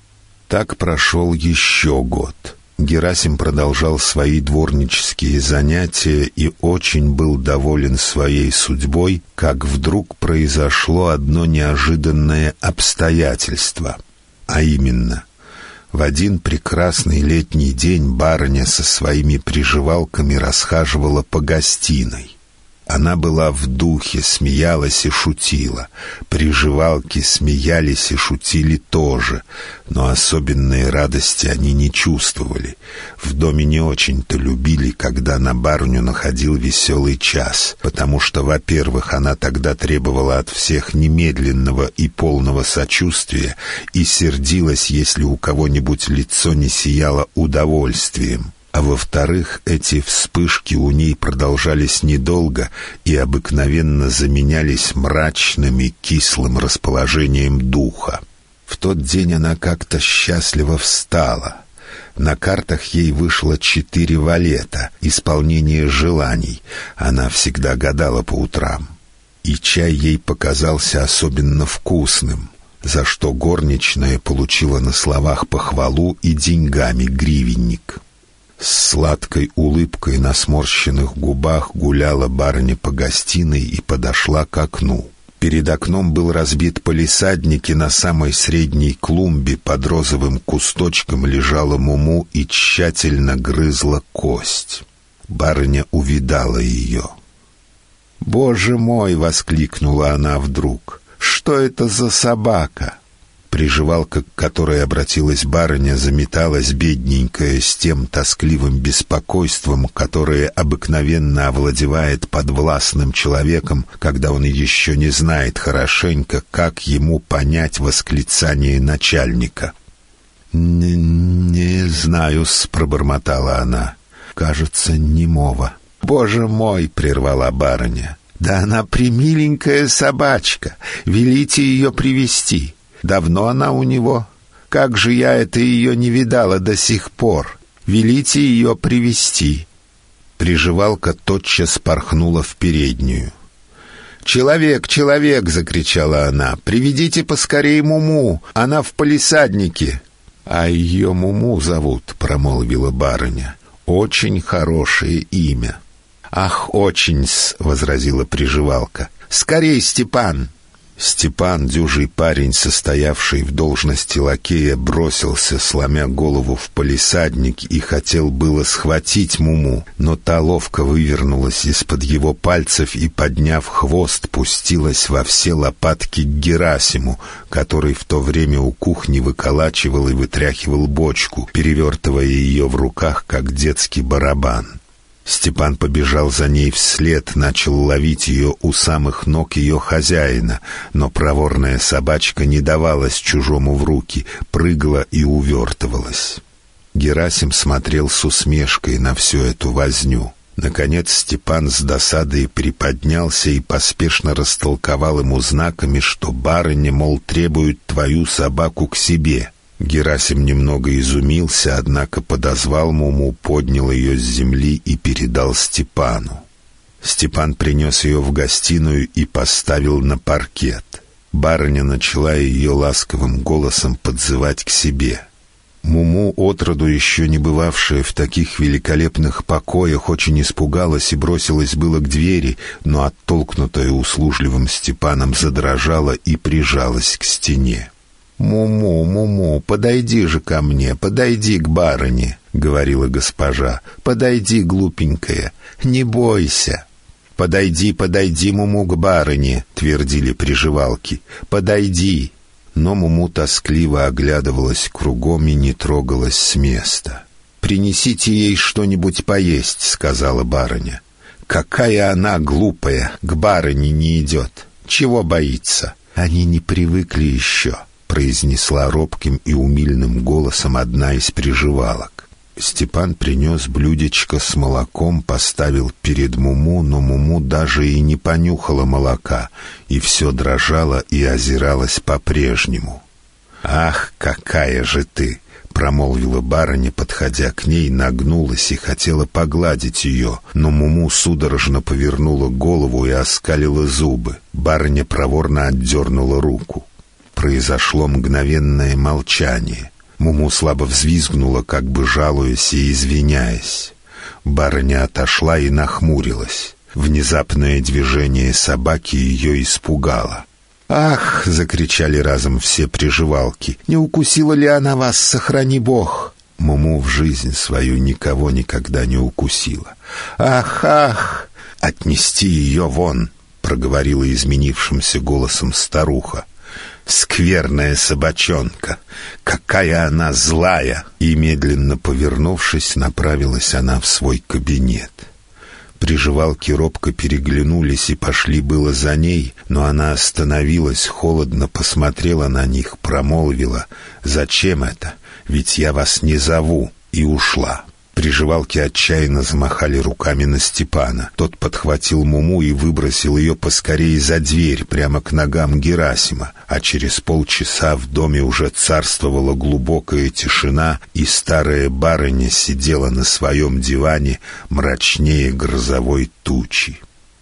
Так прошел еще год. Герасим продолжал свои дворнические занятия и очень был доволен своей судьбой, как вдруг произошло одно неожиданное обстоятельство. А именно, в один прекрасный летний день барыня со своими приживалками расхаживала по гостиной. Она была в духе, смеялась и шутила. Приживалки смеялись и шутили тоже, но особенной радости они не чувствовали. В доме не очень-то любили, когда на барыню находил веселый час, потому что, во-первых, она тогда требовала от всех немедленного и полного сочувствия и сердилась, если у кого-нибудь лицо не сияло удовольствием. А во-вторых, эти вспышки у ней продолжались недолго и обыкновенно заменялись мрачным и кислым расположением духа. В тот день она как-то счастливо встала. На картах ей вышло 4 валета, исполнение желаний. Она всегда гадала по утрам. И чай ей показался особенно вкусным, за что горничная получила на словах похвалу и деньгами гривенник. С сладкой улыбкой на сморщенных губах гуляла барыня по гостиной и подошла к окну. Перед окном был разбит палисадник, и на самой средней клумбе под розовым кусточком лежала Муму и тщательно грызла кость. Барыня увидала ее. «Боже мой!» — воскликнула она вдруг. «Что это за собака?» Приживалка, к которой обратилась барыня, заметалась бедненькая с тем тоскливым беспокойством, которое обыкновенно овладевает подвластным человеком, когда он еще не знает хорошенько, как ему понять восклицание начальника. «Не знаю-с», — пробормотала она. «Кажется, немого». «Боже мой!» — прервала барыня. «Да она премиленькая собачка. Велите ее привести. Давно она у него? Как же я это ее не видала до сих пор? Велите ее привести». Приживалка тотчас порхнула в переднюю. «Человек, человек!» — закричала она. «Приведите поскорее Муму! Она в палисаднике!» «А ее Муму зовут», — промолвила барыня. «Очень хорошее имя». «Ах, очень-с!» — возразила приживалка. «Скорей, Степан!» Степан, дюжий парень, состоявший в должности лакея, бросился, сломя голову, в палисадник и хотел было схватить Муму, но та ловко вывернулась из-под его пальцев и, подняв хвост, пустилась во все лопатки к Герасиму, который в то время у кухни выколачивал и вытряхивал бочку, перевертывая ее в руках, как детский барабан. Степан побежал за ней вслед, начал ловить ее у самых ног ее хозяина, но проворная собачка не давалась чужому в руки, прыгала и увертывалась. Герасим смотрел с усмешкой на всю эту возню. Наконец Степан с досадой приподнялся и поспешно растолковал ему знаками, что барыня, мол, требует твою собаку к себе. Герасим немного изумился, однако подозвал Муму, поднял ее с земли и передал Степану. Степан принес ее в гостиную и поставил на паркет. Барыня начала ее ласковым голосом подзывать к себе. Муму, отроду еще не бывавшая в таких великолепных покоях, очень испугалась и бросилась было к двери, но, оттолкнутая услужливым Степаном, задрожала и прижалась к стене. «Муму, Муму, подойди же ко мне, подойди к барыне», — говорила госпожа. «Подойди, глупенькая, не бойся». «Подойди, подойди, Муму, к барыне», — твердили приживалки. «Подойди». Но Муму тоскливо оглядывалась кругом и не трогалась с места. «Принесите ей что-нибудь поесть», — сказала барыня. «Какая она глупая, к барыне не идет. Чего боится? Они не привыкли еще», — произнесла робким и умильным голосом одна из приживалок. Степан принес блюдечко с молоком, поставил перед Муму, но Муму даже и не понюхала молока, и все дрожала и озиралась по-прежнему. «Ах, какая же ты!» — промолвила барыня, подходя к ней, нагнулась и хотела погладить ее, но Муму судорожно повернула голову и оскалила зубы. Барыня проворно отдернула руку. Произошло мгновенное молчание. Муму слабо взвизгнула, как бы жалуясь и извиняясь. Барыня отошла и нахмурилась. Внезапное движение собаки ее испугало. «Ах!» — закричали разом все приживалки. «Не укусила ли она вас, сохрани Бог?» Муму в жизнь свою никого никогда не укусила. «Ах, ах! Отнести ее вон!» — проговорила изменившимся голосом старуха. «Скверная собачонка! Какая она злая!» И, медленно повернувшись, направилась она в свой кабинет. Приживалки робко переглянулись и пошли было за ней, но она остановилась, холодно посмотрела на них, промолвила: «Зачем это? Ведь я вас не зову», и ушла. Приживалки отчаянно замахали руками на Степана. Тот подхватил Муму и выбросил ее поскорее за дверь, прямо к ногам Герасима, а через полчаса в доме уже царствовала глубокая тишина, и старая барыня сидела на своем диване мрачнее грозовой тучи.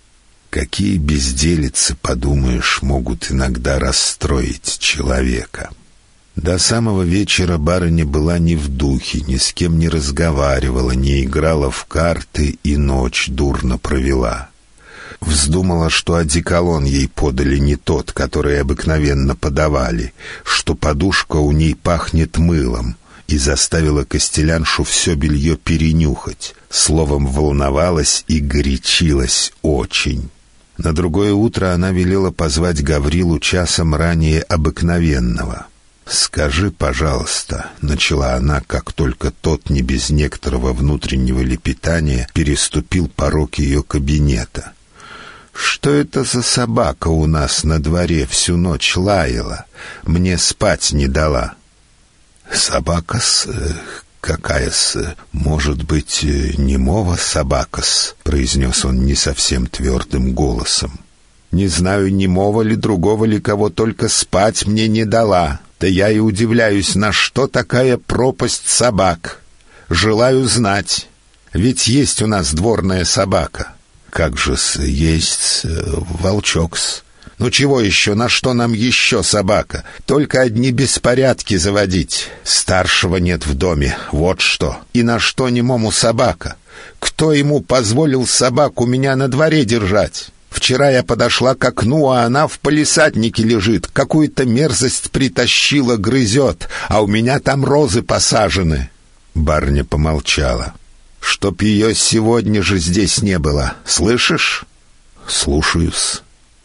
Какие безделицы, подумаешь, могут иногда расстроить человека. До самого вечера барыня была не в духе, ни с кем не разговаривала, не играла в карты и ночь дурно провела. Вздумала, что одеколон ей подали не тот, который обыкновенно подавали, что подушка у ней пахнет мылом, и заставила костеляншу все белье перенюхать. Словом, волновалась и горячилась очень. На другое утро она велела позвать Гаврилу часом ранее обыкновенного. «Скажи, пожалуйста», — начала она, как только тот, не без некоторого внутреннего лепетания, переступил порог ее кабинета. «Что это за собака у нас на дворе всю ночь лаяла? Мне спать не дала». «Собака-с... какая-с... может быть, немого собака-с», — произнес он не совсем твердым голосом. «Не знаю, немого ли, другого ли, кого только спать мне не дала. Да я и удивляюсь, на что такая пропасть собак. Желаю знать, ведь есть у нас дворная собака». «Как же-с, есть волчок-с». «Ну чего еще, на что нам еще собака? Только одни беспорядки заводить. Старшего нет в доме, вот что. И на что немому собака? Кто ему позволил собаку меня на дворе держать? Вчера я подошла к окну, а она в палисаднике лежит. Какую-то мерзость притащила, грызет, а у меня там розы посажены». Барыня помолчала. «Чтоб ее сегодня же здесь не было, слышишь?» «Слушаюсь».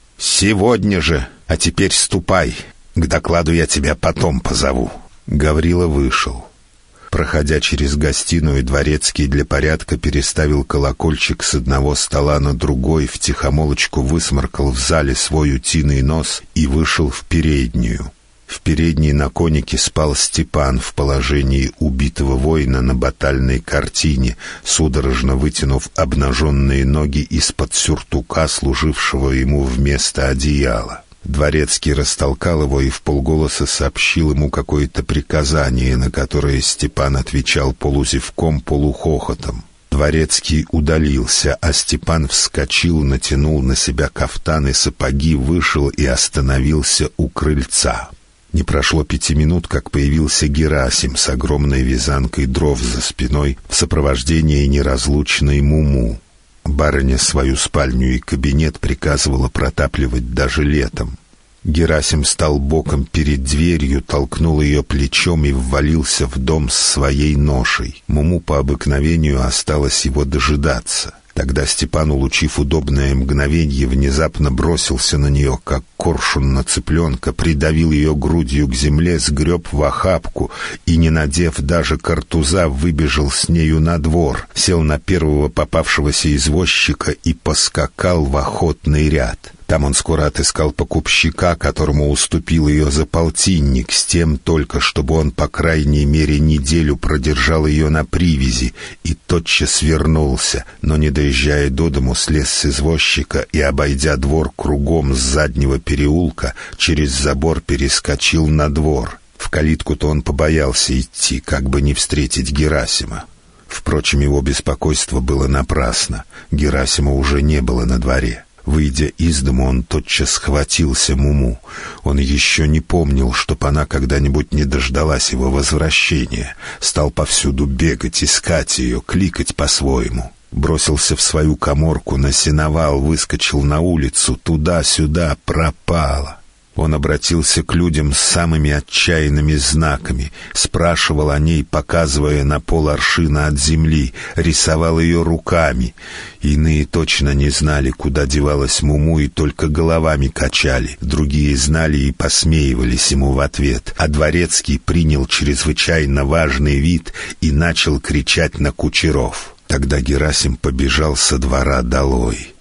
«Сегодня же, а теперь ступай. К докладу я тебя потом позову». Гаврила вышел. Проходя через гостиную, дворецкий для порядка переставил колокольчик с одного стола на другой, втихомолочку высморкал в зале свой утиный нос и вышел в переднюю. В передней на конике спал Степан в положении убитого воина на батальной картине, судорожно вытянув обнаженные ноги из-под сюртука, служившего ему вместо одеяла. Дворецкий растолкал его и вполголоса сообщил ему какое-то приказание, на которое Степан отвечал полузевком, полухохотом. Дворецкий удалился, а Степан вскочил, натянул на себя кафтан и сапоги, вышел и остановился у крыльца. Не прошло 5 минут, как появился Герасим с огромной вязанкой дров за спиной в сопровождении неразлучной Муму. Барыня свою спальню и кабинет приказывала протапливать даже летом. Герасим стал боком перед дверью, толкнул ее плечом и ввалился в дом с своей ношей. Муму по обыкновению осталось его дожидаться. Тогда Степан, улучив удобное мгновенье, внезапно бросился на нее, как коршун на цыпленка, придавил ее грудью к земле, сгреб в охапку и, не надев даже картуза, выбежал с нею на двор, сел на первого попавшегося извозчика и поскакал в охотный ряд. Там он скоро отыскал покупщика, которому уступил ее за полтинник, с тем только, чтобы он, по крайней мере, неделю продержал ее на привязи, и тотчас вернулся, но, не доезжая до дому, слез с извозчика и, обойдя двор кругом с заднего переулка, через забор перескочил на двор. В калитку-то он побоялся идти, как бы не встретить Герасима. Впрочем, его беспокойство было напрасно. Герасима уже не было на дворе. Выйдя из дому, он тотчас схватился Муму. Он еще не помнил, чтоб она когда-нибудь не дождалась его возвращения. Стал повсюду бегать, искать ее, кликать по-своему. Бросился в свою каморку, на сеновал, выскочил на улицу, туда-сюда, пропала. Он обратился к людям с самыми отчаянными знаками, спрашивал о ней, показывая на пол-аршина от земли, рисовал ее руками. Иные точно не знали, куда девалась Муму, и только головами качали. Другие знали и посмеивались ему в ответ. А дворецкий принял чрезвычайно важный вид и начал кричать на кучеров. Тогда Герасим побежал со двора долой.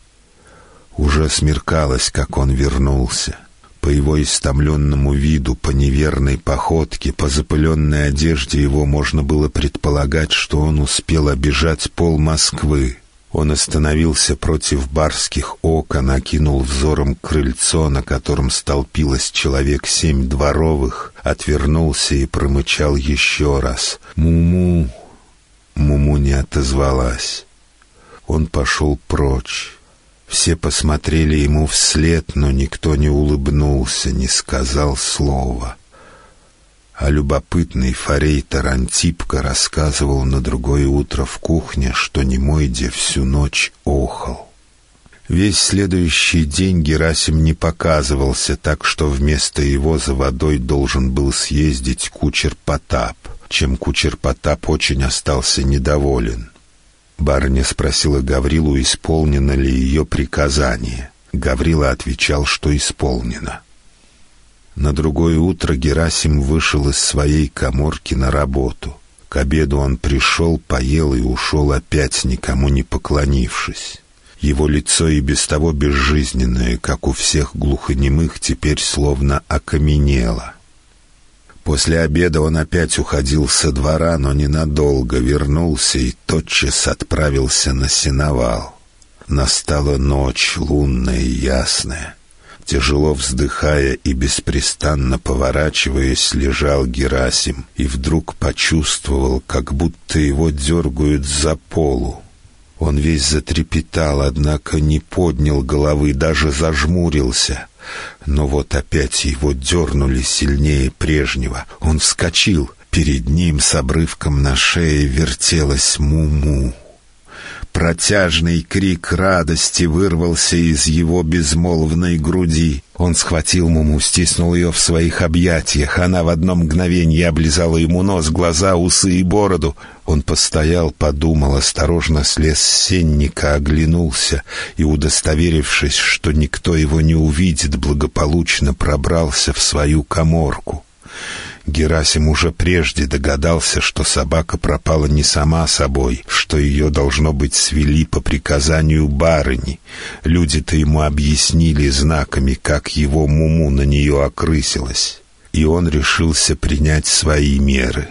Уже смеркалось, как он вернулся. По его истомленному виду, по неверной походке, по запыленной одежде его можно было предполагать, что он успел обежать пол Москвы. Он остановился против барских окон, окинул взором крыльцо, на котором столпилось человек 7 дворовых, отвернулся и промычал еще раз: «Муму». Муму не отозвалась. Он пошел прочь. Все посмотрели ему вслед, но никто не улыбнулся, не сказал слова. А любопытный форейтор Антипка рассказывал на другое утро в кухне, что Немойде всю ночь охал. Весь следующий день Герасим не показывался, так что вместо его за водой должен был съездить кучер Потап, чем кучер Потап очень остался недоволен. Барыня спросила Гаврилу, исполнено ли ее приказание. Гаврила отвечал, что исполнено. На другое утро Герасим вышел из своей каморки на работу. К обеду он пришел, поел и ушел опять, никому не поклонившись. Его лицо, и без того безжизненное, как у всех глухонемых, теперь словно окаменело. После обеда он опять уходил со двора, но ненадолго, вернулся и тотчас отправился на сеновал. Настала ночь, лунная и ясная. Тяжело вздыхая и беспрестанно поворачиваясь, лежал Герасим и вдруг почувствовал, как будто его дергают за полу. Он весь затрепетал, однако не поднял головы, даже зажмурился. Но вот опять его дернули сильнее прежнего. Он вскочил. Перед ним с обрывком на шее вертелась Муму. Протяжный крик радости вырвался из его безмолвной груди. Он схватил Муму, стиснул ее в своих объятиях. Она в одно мгновение облизала ему нос, глаза, усы и бороду. Он постоял, подумал, осторожно слез с сенника, оглянулся и, удостоверившись, что никто его не увидит, благополучно пробрался в свою каморку. Герасим уже прежде догадался, что собака пропала не сама собой, что ее, должно быть, свели по приказанию барыни. Люди-то ему объяснили знаками, как его Муму на нее окрысилась, и он решился принять свои меры.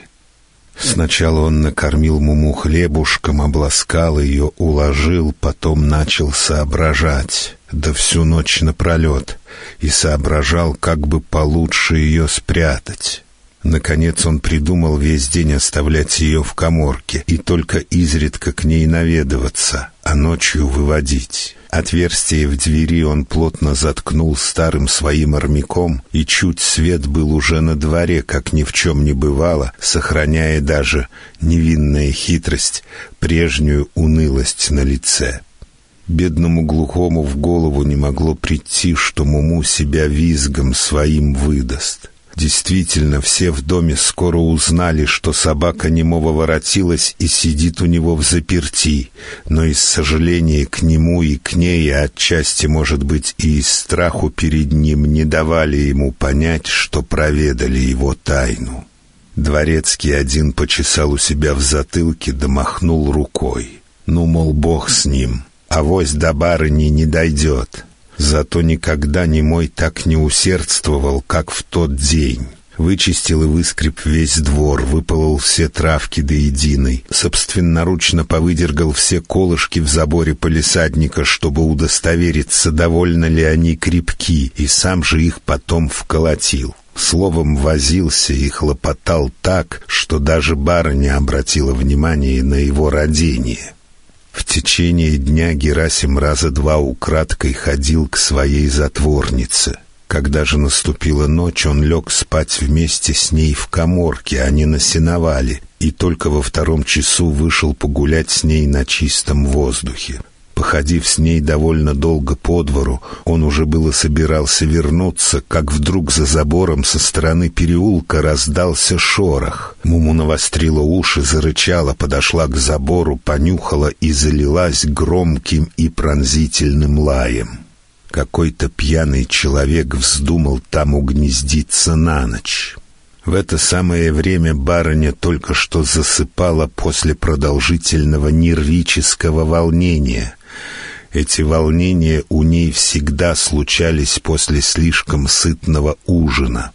Сначала он накормил Муму хлебушком, обласкал ее, уложил, потом начал соображать, да всю ночь напролет, и соображал, как бы получше ее спрятать. Наконец он придумал весь день оставлять ее в каморке и только изредка к ней наведываться, а ночью выводить. Отверстие в двери он плотно заткнул старым своим армяком, и чуть свет был уже на дворе, как ни в чем не бывало, сохраняя даже невинная хитрость, прежнюю унылость на лице. Бедному глухому в голову не могло прийти, что Муму себя визгом своим выдаст. Действительно, все в доме скоро узнали, что собака немого воротилась и сидит у него взаперти, но из сожаления к нему и к ней, а отчасти, может быть, и из страху перед ним, не давали ему понять, что проведали его тайну. Дворецкий один почесал у себя в затылке да махнул рукой. Ну, мол, бог с ним, авось до барыни не дойдет. Зато никогда немой так не усердствовал, как в тот день. Вычистил и выскреб весь двор, выполол все травки до единой, собственноручно повыдергал все колышки в заборе палисадника, чтобы удостовериться, довольно ли они крепки, и сам же их потом вколотил. Словом, возился и хлопотал так, что даже барыня обратила внимание на его родение. В течение дня Герасим раза два украдкой ходил к своей затворнице. Когда же наступила ночь, он лег спать вместе с ней в каморке, а не на сеновале, и только во 2 часу вышел погулять с ней на чистом воздухе. Походив с ней довольно долго по двору, он уже было собирался вернуться, как вдруг за забором со стороны переулка раздался шорох. Муму навострила уши, зарычала, подошла к забору, понюхала и залилась громким и пронзительным лаем. Какой-то пьяный человек вздумал там угнездиться на ночь. В это самое время барыня только что засыпала после продолжительного нервического волнения. Эти волнения у ней всегда случались после слишком сытного ужина.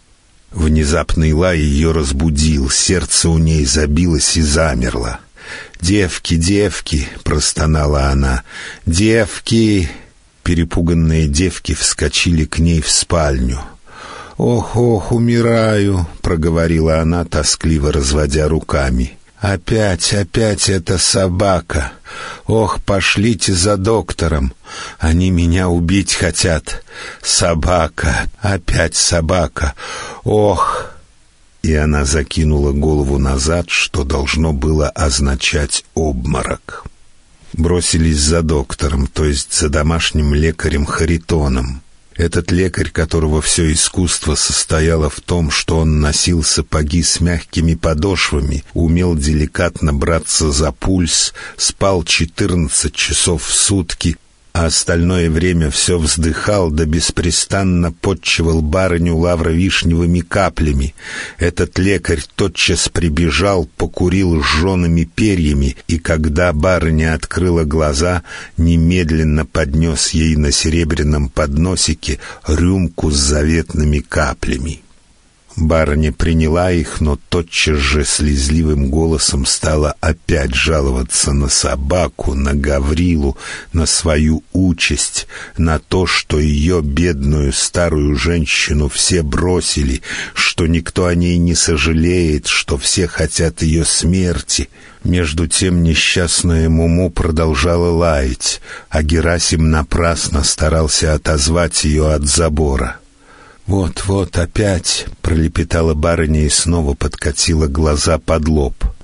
Внезапный лай ее разбудил, сердце у ней забилось и замерло. «Девки, девки!» — простонала она. «Девки!» Перепуганные девки вскочили к ней в спальню. «Ох, ох, умираю!» — проговорила она, тоскливо разводя руками. «Опять эта собака! Ох, пошлите за доктором! Они меня убить хотят! Собака! Опять собака! Ох!» И она закинула голову назад, что должно было означать обморок. Бросились за доктором, то есть за домашним лекарем Харитоном. Этот лекарь, которого все искусство состояло в том, что он носил сапоги с мягкими подошвами, умел деликатно браться за пульс, спал 14 часов в сутки, а остальное время все вздыхал да беспрестанно подчивал барыню лавровишневыми каплями. Этот лекарь тотчас прибежал, покурил жжеными перьями, и когда барыня открыла глаза, немедленно поднес ей на серебряном подносике рюмку с заветными каплями. Барыня приняла их, но тотчас же слезливым голосом стала опять жаловаться на собаку, на Гаврилу, на свою участь, на то, что ее, бедную старую женщину, все бросили, что никто о ней не сожалеет, что все хотят ее смерти. Между тем несчастная Муму продолжала лаять, а Герасим напрасно старался отозвать ее от забора. «Вот-вот опять!» — пролепетала барыня и снова подкатила глаза под лоб.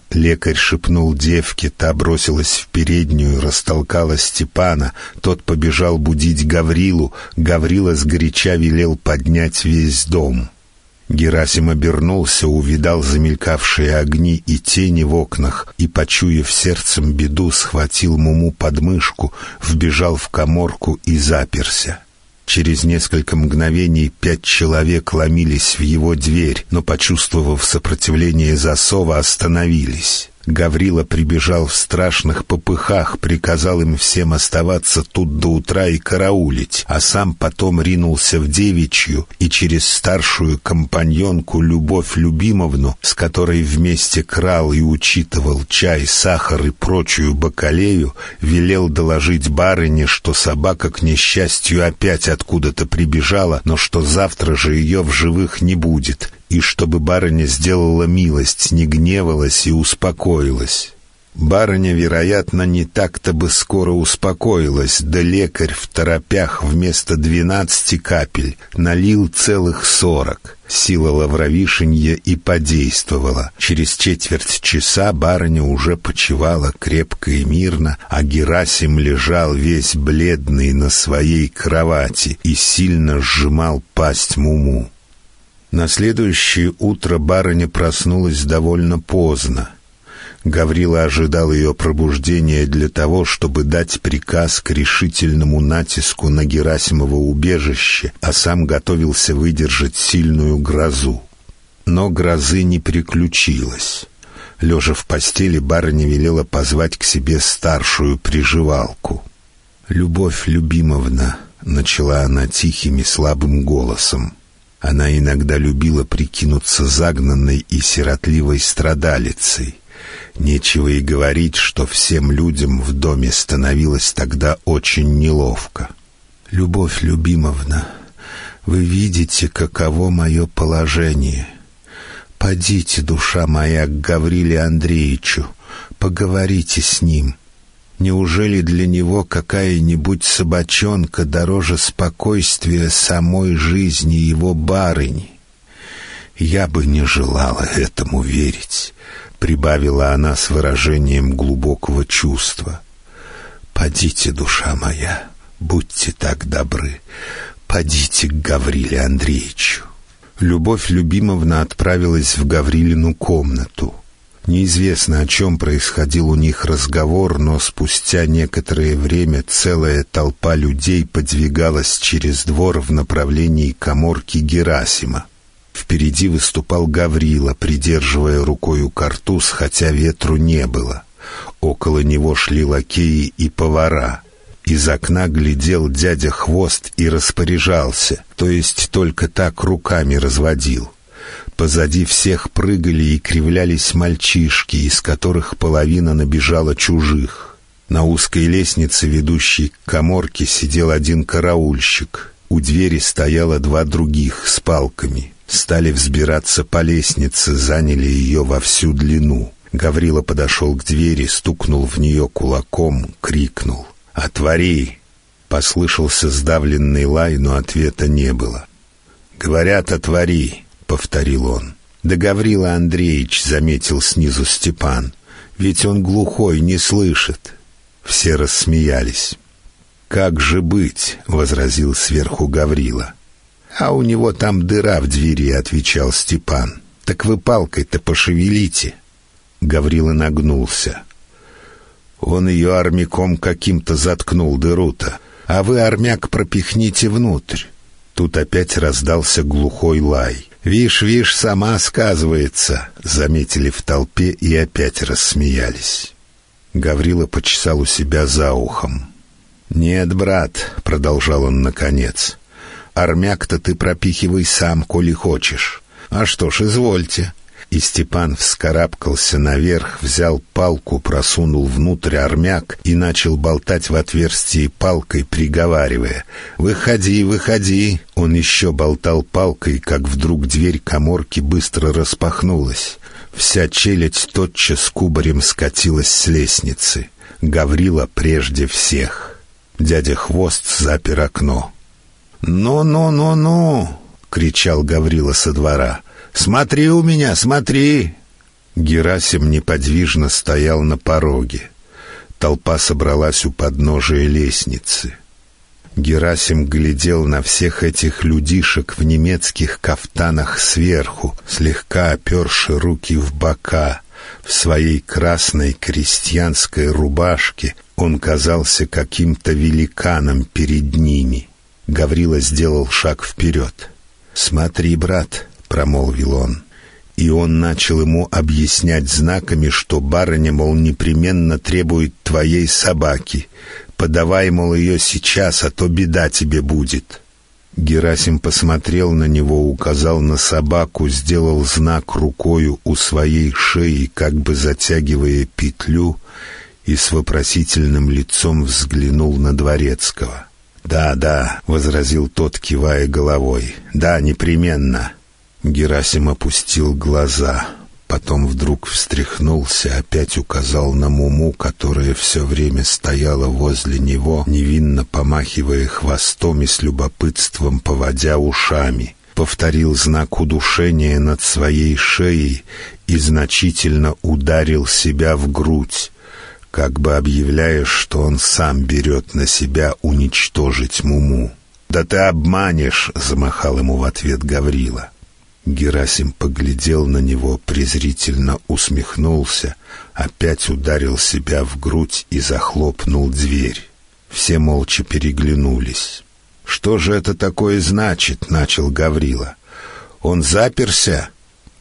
Лекарь шепнул девке, та бросилась в переднюю, растолкала Степана. Тот побежал будить Гаврилу. Гаврила сгоряча велел поднять весь дом. Герасим обернулся, увидал замелькавшие огни и тени в окнах, и, почуяв сердцем беду, схватил Муму под мышку, вбежал в каморку и заперся. Через несколько мгновений 5 человек ломились в его дверь, но, почувствовав сопротивление засова, остановились. Гаврила прибежал в страшных попыхах, приказал им всем оставаться тут до утра и караулить, а сам потом ринулся в девичью и через старшую компаньонку Любовь Любимовну, с которой вместе крал и учитывал чай, сахар и прочую бакалею, велел доложить барыне, что собака, к несчастью, опять откуда-то прибежала, но что завтра же ее в живых не будет, и чтобы барыня сделала милость, не гневалась и успокоилась. Барыня, вероятно, не так-то бы скоро успокоилась, да лекарь в торопях вместо 12 капель налил целых 40. Сила лавровишенья и подействовала. Через четверть часа барыня уже почивала крепко и мирно, а Герасим лежал весь бледный на своей кровати и сильно сжимал пасть Муму. На следующее утро барыня проснулась довольно поздно. Гаврила ожидал ее пробуждения для того, чтобы дать приказ к решительному натиску на Герасимово убежище, а сам готовился выдержать сильную грозу. Но грозы не приключилось. Лежа в постели, барыня велела позвать к себе старшую приживалку. «Любовь Любимовна», — начала она тихим и слабым голосом. Она иногда любила прикинуться загнанной и сиротливой страдалицей. Нечего и говорить, что всем людям в доме становилось тогда очень неловко. «Любовь Любимовна, вы видите, каково мое положение. Подите, душа моя, к Гавриле Андреевичу, поговорите с ним. Неужели для него какая-нибудь собачонка дороже спокойствия самой жизни его барыни? Я бы не желала этому верить», — прибавила она с выражением глубокого чувства. «Подите, душа моя, будьте так добры, подите к Гавриле Андреевичу». Любовь Любимовна отправилась в Гаврилину комнату. Неизвестно, о чем происходил у них разговор, но спустя некоторое время целая толпа людей подвигалась через двор в направлении каморки Герасима. Впереди выступал Гаврила, придерживая рукою картуз, хотя ветру не было. Около него шли лакеи и повара. Из окна глядел дядя Хвост и распоряжался, то есть только так руками разводил. Позади всех прыгали и кривлялись мальчишки, из которых половина набежала чужих. На узкой лестнице, ведущей к каморке, сидел один караульщик. У двери стояло 2 других с палками. Стали взбираться по лестнице, заняли ее во всю длину. Гаврила подошел к двери, стукнул в нее кулаком, крикнул: «Отвори!» Послышался сдавленный лай, но ответа не было. «Говорят, отвори!» — повторил он. «Да Гаврила Андреевич», — заметил снизу Степан, — «ведь он глухой, не слышит». Все рассмеялись. «Как же быть?» — возразил сверху Гаврила. «А у него там дыра в двери», — отвечал Степан. «Так вы палкой-то пошевелите». Гаврила нагнулся. «Он ее армяком каким-то заткнул, дыру-то, а вы армяк пропихните внутрь». Тут опять раздался глухой лай. «Вишь, вишь, сама сказывается», — заметили в толпе и опять рассмеялись. Гаврила почесал у себя за ухом. «Нет, брат», — продолжал он наконец, — «армяк-то ты пропихивай сам, коли хочешь. А что ж, извольте». И Степан вскарабкался наверх, взял палку, просунул внутрь армяк и начал болтать в отверстии палкой, приговаривая: «Выходи, выходи!» Он еще болтал палкой, как вдруг дверь каморки быстро распахнулась. Вся челядь тотчас кубарем скатилась с лестницы. Гаврила прежде всех. Дядя Хвост запер окно. «Ну-ну-ну-ну!» — кричал Гаврила со двора. «Смотри у меня, смотри!» Герасим неподвижно стоял на пороге. Толпа собралась у подножия лестницы. Герасим глядел на всех этих людишек в немецких кафтанах сверху, слегка оперши руки в бока. В своей красной крестьянской рубашке он казался каким-то великаном перед ними. Гаврила сделал шаг вперед. «Смотри, брат», — промолвил он. И он начал ему объяснять знаками, что барыня, мол, непременно требует твоей собаки. Подавай, мол, ее сейчас, а то беда тебе будет. Герасим посмотрел на него, указал на собаку, сделал знак рукою у своей шеи, как бы затягивая петлю, и с вопросительным лицом взглянул на Дворецкого. «Да, да», — возразил тот, кивая головой, — «да, непременно». Герасим опустил глаза, потом вдруг встряхнулся, опять указал на Муму, которая все время стояла возле него, невинно помахивая хвостом и с любопытством поводя ушами, повторил знак удушения над своей шеей и значительно ударил себя в грудь, как бы объявляя, что он сам берет на себя уничтожить Муму. «Да ты обманешь!» — замахал ему в ответ Гаврила. Герасим поглядел на него, презрительно усмехнулся, опять ударил себя в грудь и захлопнул дверь. Все молча переглянулись. «Что же это такое значит?» — начал Гаврила. «Он заперся?»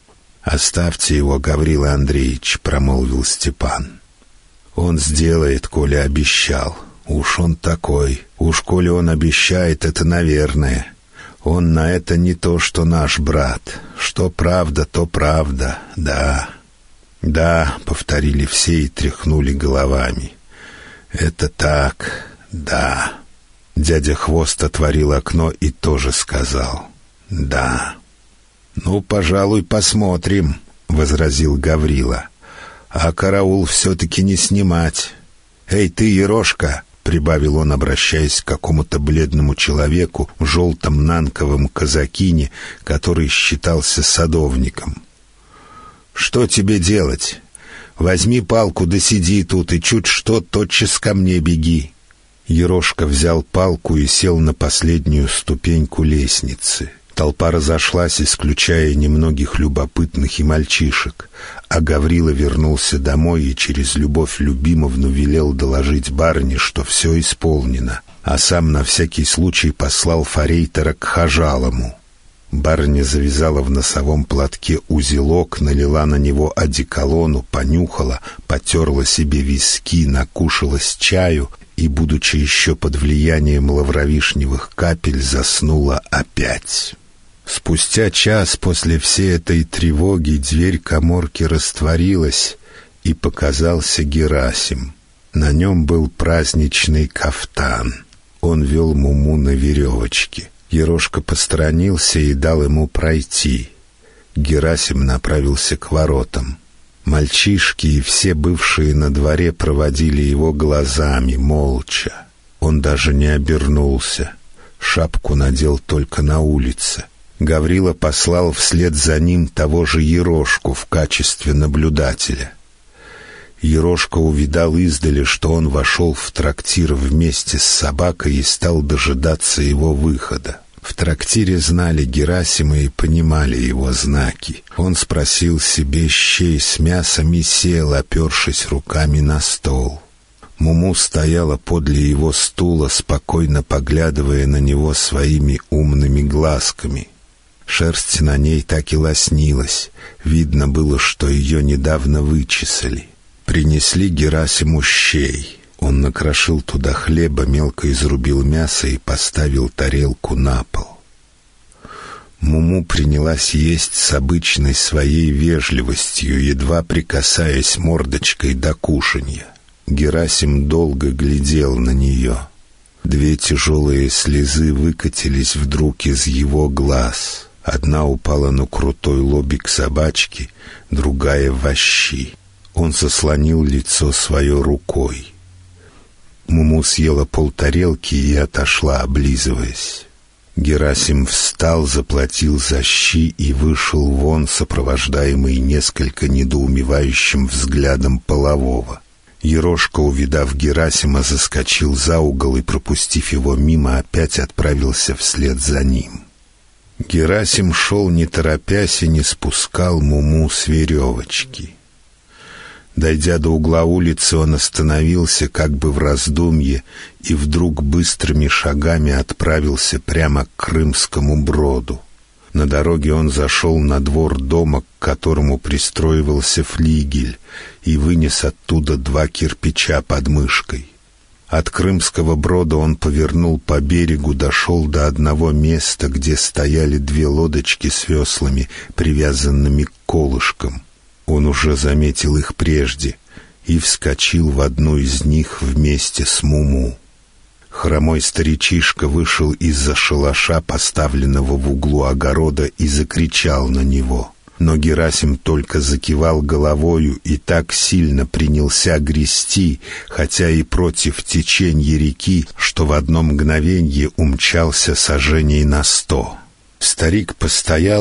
«Оставьте его, Гаврила Андреевич», — промолвил Степан. «Он сделает, коли обещал. Уж он такой. Уж коли он обещает, это наверное. Он на это не то, что наш брат. Что правда, то правда. Да». «Да», — повторили все и тряхнули головами. «Это так, да». Дядя Хвост отворил окно и тоже сказал «да». «Ну, пожалуй, посмотрим», — возразил Гаврила. «А караул все-таки не снимать. Эй, ты, Ерошка!» — прибавил он, обращаясь к какому-то бледному человеку в желтом нанковом казакине, который считался садовником. «Что тебе делать? Возьми палку да сиди тут, и чуть что, тотчас ко мне беги». Ерошка взял палку и сел на последнюю ступеньку лестницы. Толпа разошлась, исключая немногих любопытных и мальчишек, а Гаврила вернулся домой и через Любовь Любимовну велел доложить барыне, что все исполнено, а сам на всякий случай послал форейтора к Хажалому. Барыня завязала в носовом платке узелок, налила на него одеколону, понюхала, потерла себе виски, накушалась чаю и, будучи еще под влиянием лавровишневых капель, заснула опять. Спустя час после всей этой тревоги дверь каморки растворилась, и показался Герасим. На нем был праздничный кафтан. Он вел Муму на веревочке. Ерошка посторонился и дал ему пройти. Герасим направился к воротам. Мальчишки и все бывшие на дворе проводили его глазами, молча. Он даже не обернулся. Шапку надел только на улице. Гаврила послал вслед за ним того же Ерошку в качестве наблюдателя. Ерошка увидал издали, что он вошел в трактир вместе с собакой и стал дожидаться его выхода. В трактире знали Герасима и понимали его знаки. Он спросил себе щей с мясом и сел, опершись руками на стол. Муму стояла подле его стула, спокойно поглядывая на него своими умными глазками. Шерсть на ней так и лоснилась. Видно было, что ее недавно вычесали. Принесли Герасиму щей. Он накрошил туда хлеба, мелко изрубил мясо и поставил тарелку на пол. Муму принялась есть с обычной своей вежливостью, едва прикасаясь мордочкой до кушанья. Герасим долго глядел на нее. Две тяжелые слезы выкатились вдруг из его глаз. Одна упала на крутой лобик собачки, другая — в вощи. Он заслонил лицо свое рукой. Муму съела полтарелки и отошла, облизываясь. Герасим встал, заплатил за щи и вышел вон, сопровождаемый несколько недоумевающим взглядом полового. Ерошка, увидав Герасима, заскочил за угол и, пропустив его мимо, опять отправился вслед за ним. Герасим шел не торопясь и не спускал Муму с веревочки. Дойдя до угла улицы, он остановился как бы в раздумье и вдруг быстрыми шагами отправился прямо к Крымскому броду. На дороге он зашел на двор дома, к которому пристроивался флигель, и вынес оттуда 2 кирпича под мышкой. От Крымского брода он повернул по берегу, дошел до одного места, где стояли 2 лодочки с веслами, привязанными к колышкам. Он уже заметил их прежде и вскочил в одну из них вместе с Муму. Хромой старичишка вышел из-за шалаша, поставленного в углу огорода, и закричал на него. Но Герасим только закивал головою и так сильно принялся грести, хотя и против течения реки, что в одно мгновенье умчался саженей на 100. Старик постоял,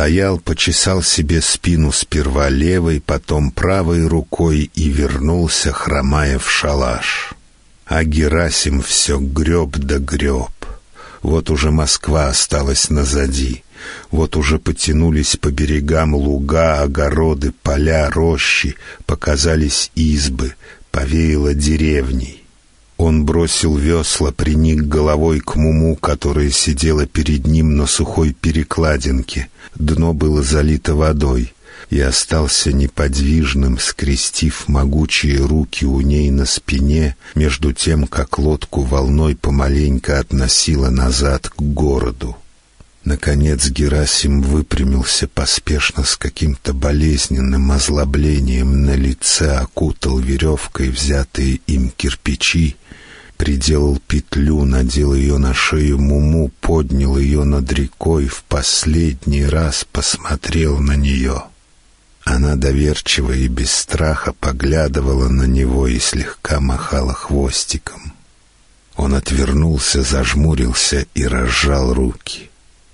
почесал себе спину сперва левой, потом правой рукой и вернулся, хромая, в шалаш. А Герасим все греб да греб. Вот уже Москва осталась назади. Вот уже потянулись по берегам луга, огороды, поля, рощи, показались избы, повеяло деревней. Он бросил весла, приник головой к Муму, которая сидела перед ним на сухой перекладинке. Дно было залито водой, и остался неподвижным, скрестив могучие руки у ней на спине, между тем, как лодку волной помаленько относило назад к городу. Наконец Герасим выпрямился поспешно, с каким-то болезненным озлоблением на лице, окутал веревкой взятые им кирпичи, приделал петлю, надел ее на шею Муму, поднял ее над рекой, в последний раз посмотрел на нее. Она доверчиво и без страха поглядывала на него и слегка махала хвостиком. Он отвернулся, зажмурился и разжал руки.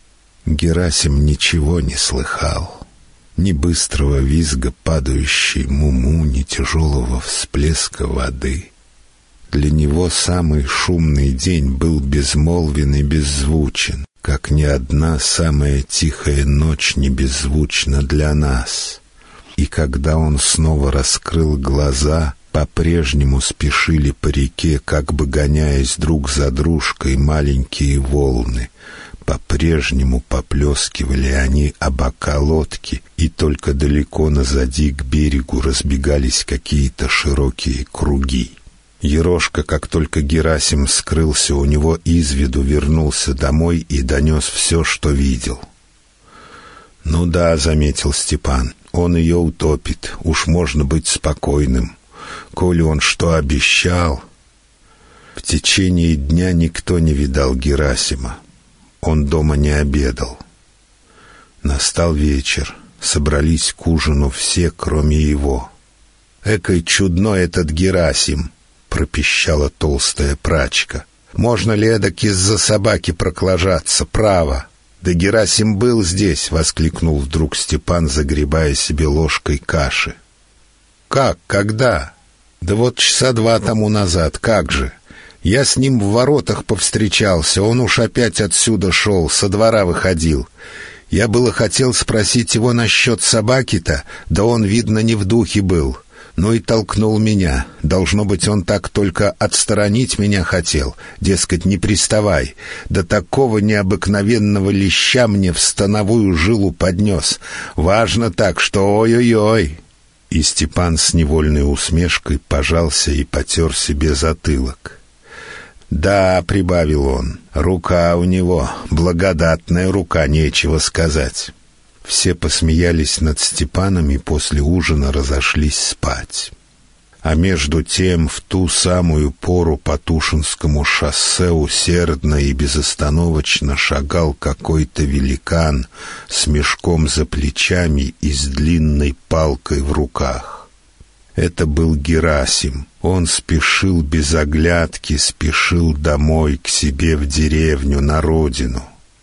Герасим ничего не слыхал. Ни быстрого визга падающей Муму, ни тяжелого всплеска воды. Для него самый шумный день был безмолвен и беззвучен, как ни одна самая тихая ночь не беззвучна для нас. И когда он снова раскрыл глаза, по-прежнему спешили по реке, как бы гоняясь друг за дружкой, маленькие волны. По-прежнему поплескивали они о бока лодки, и только далеко назади к берегу разбегались какие-то широкие круги. Ерошка, как только Герасим скрылся у него из виду, вернулся домой и донес все, что видел. «Ну да», — заметил Степан, — «он ее утопит, уж можно быть спокойным. Коли он что обещал...» В течение дня никто не видал Герасима. Он дома не обедал. Настал вечер. Собрались к ужину все, кроме его. «Экой чудной этот Герасим!» — пропищала толстая прачка. «Можно ли эдак из-за собаки проклажаться? Право!» «Да Герасим был здесь!» — воскликнул вдруг Степан, загребая себе ложкой каши. «Как? Когда?» «Да вот часа 2 тому назад. Как же? Я с ним в воротах повстречался, он уж опять отсюда шел, со двора выходил. Я было хотел спросить его насчет собаки-то, да он, видно, не в духе был. Ну и толкнул меня. Должно быть, он так только отсторонить меня хотел, дескать, не приставай. Да такого необыкновенного леща мне в становую жилу поднес. Важно так, что ой-ой-ой». И Степан с невольной усмешкой пожался и потер себе затылок. «Да», — прибавил он, — «рука у него, благодатная рука, нечего сказать». Все посмеялись над Степаном и после ужина разошлись спать. А между тем в ту самую пору по Тушинскому шоссе усердно и безостановочно шагал какой-то великан с мешком за плечами и с длинной палкой в руках. Это был Герасим. Он спешил без оглядки, спешил домой, к себе в деревню, на родину.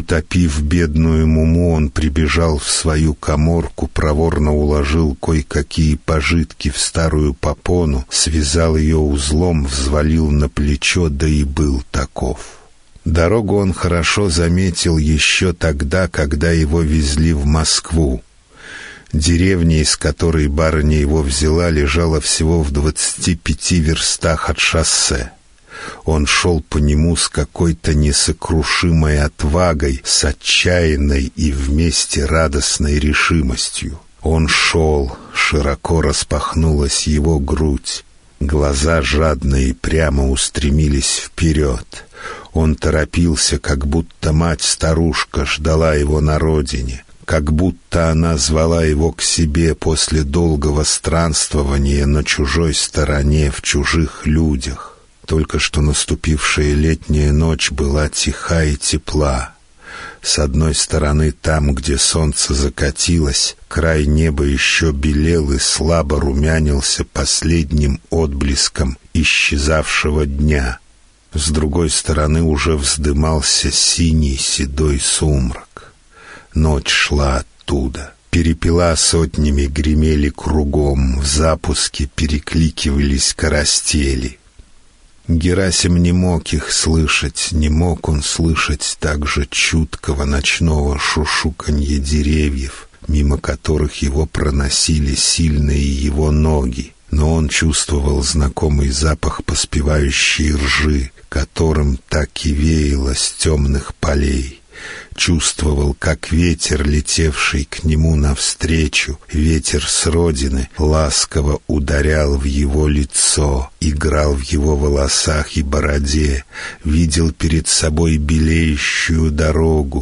Утопив бедную Муму, он прибежал в свою каморку, проворно уложил кое-какие пожитки в старую попону, связал ее узлом, взвалил на плечо, да и был таков. Дорогу он хорошо заметил еще тогда, когда его везли в Москву. Деревня, из которой барыня его взяла, лежала всего в 25 верстах от шоссе. Он шел по нему с какой-то несокрушимой отвагой, с отчаянной и вместе радостной решимостью. Он шел, широко распахнулась его грудь, глаза жадно и прямо устремились вперед. Он торопился, как будто мать-старушка ждала его на родине, как будто она звала его к себе после долгого странствования на чужой стороне, в чужих людях. Только что наступившая летняя ночь была тиха и тепла. С одной стороны, там, где солнце закатилось, край неба еще белел и слабо румянился последним отблеском исчезавшего дня. С другой стороны уже вздымался синий седой сумрак. Ночь шла оттуда. Перепела сотнями гремели кругом, в запуске перекликивались карастели. Герасим не мог их слышать, не мог он слышать также чуткого ночного шушуканья деревьев, мимо которых его проносили сильные его ноги, но он чувствовал знакомый запах поспевающей ржи, которым так и веяло с темных полей. Чувствовал, как ветер, летевший к нему навстречу, ветер с родины, ласково ударял в его лицо, играл в его волосах и бороде, видел перед собой белеющую дорогу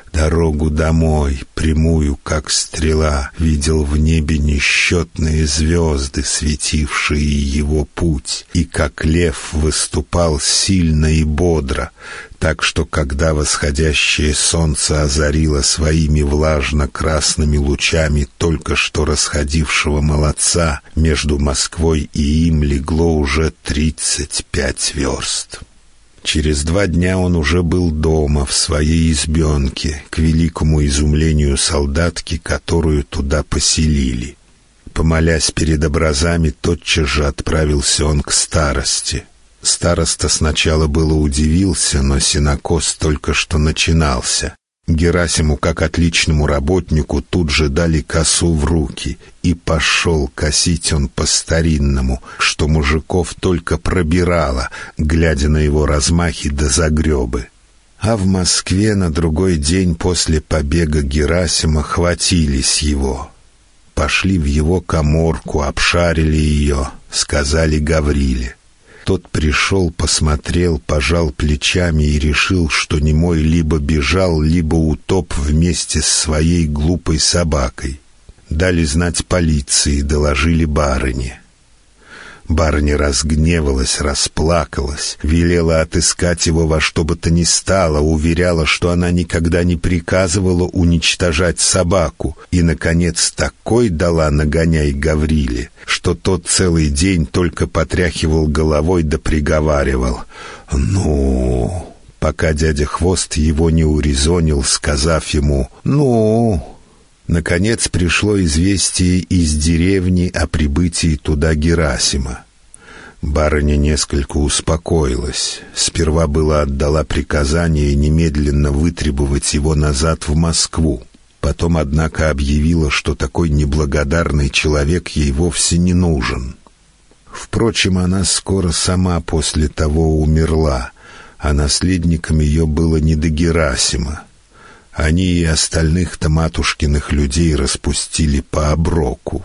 домой, прямую, как стрела, видел в небе несчетные звезды, светившие его путь, и как лев выступал сильно и бодро, так что, когда восходящее солнце озарило своими влажно-красными лучами только что расходившего молодца, между Москвой и им легло уже 35 верст. Через 2 дня он уже был дома, в своей избенке, к великому изумлению солдатки, которую туда поселили. Помолясь перед образами, тотчас же отправился он к старосте. Староста сначала было удивился, но сенокос только что начинался. Герасиму, как отличному работнику, тут же дали косу в руки, и пошел косить он по-старинному, что мужиков только пробирало, глядя на его размахи да загребы. А в Москве на другой день после побега Герасима хватились его. Пошли в его каморку, обшарили ее, сказали Гавриле. Тот пришел, посмотрел, пожал плечами и решил, что немой либо бежал, либо утоп вместе с своей глупой собакой. Дали знать полиции, доложили барыне. Барыня разгневалась, расплакалась, велела отыскать его во что бы то ни стало, уверяла, что она никогда не приказывала уничтожать собаку, и, наконец, такой дала нагоняй Гавриле, что тот целый день только потряхивал головой да приговаривал: «Ну...» пока дядя Хвост его не урезонил, сказав ему «Ну...». Наконец пришло известие из деревни о прибытии туда Герасима. Барыня несколько успокоилась. Сперва было отдала приказание немедленно вытребовать его назад в Москву. Потом, однако, объявила, что такой неблагодарный человек ей вовсе не нужен. Впрочем, она скоро сама после того умерла, а наследником ее было не до Герасима. Они и остальных-то матушкиных людей распустили по оброку.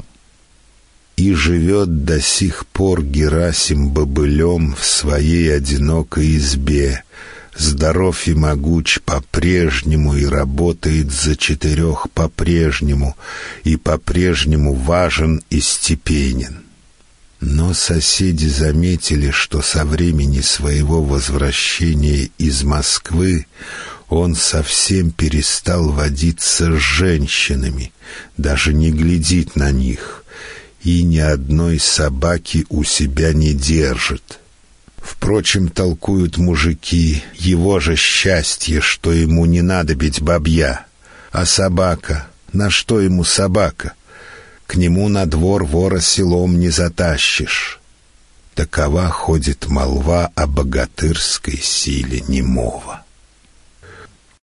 И живет до сих пор Герасим бобылем в своей одинокой избе, здоров и могуч по-прежнему, и работает за 4 по-прежнему, и по-прежнему важен и степенен. Но соседи заметили, что со времени своего возвращения из Москвы он совсем перестал водиться с женщинами, даже не глядит на них, и ни одной собаки у себя не держит. В Впрочем, толкуют мужики, его же счастье, что ему не надо бить бабья. А собака, на что ему собака? К нему на двор вора селом не затащишь. Такова ходит молва о богатырской силе немого.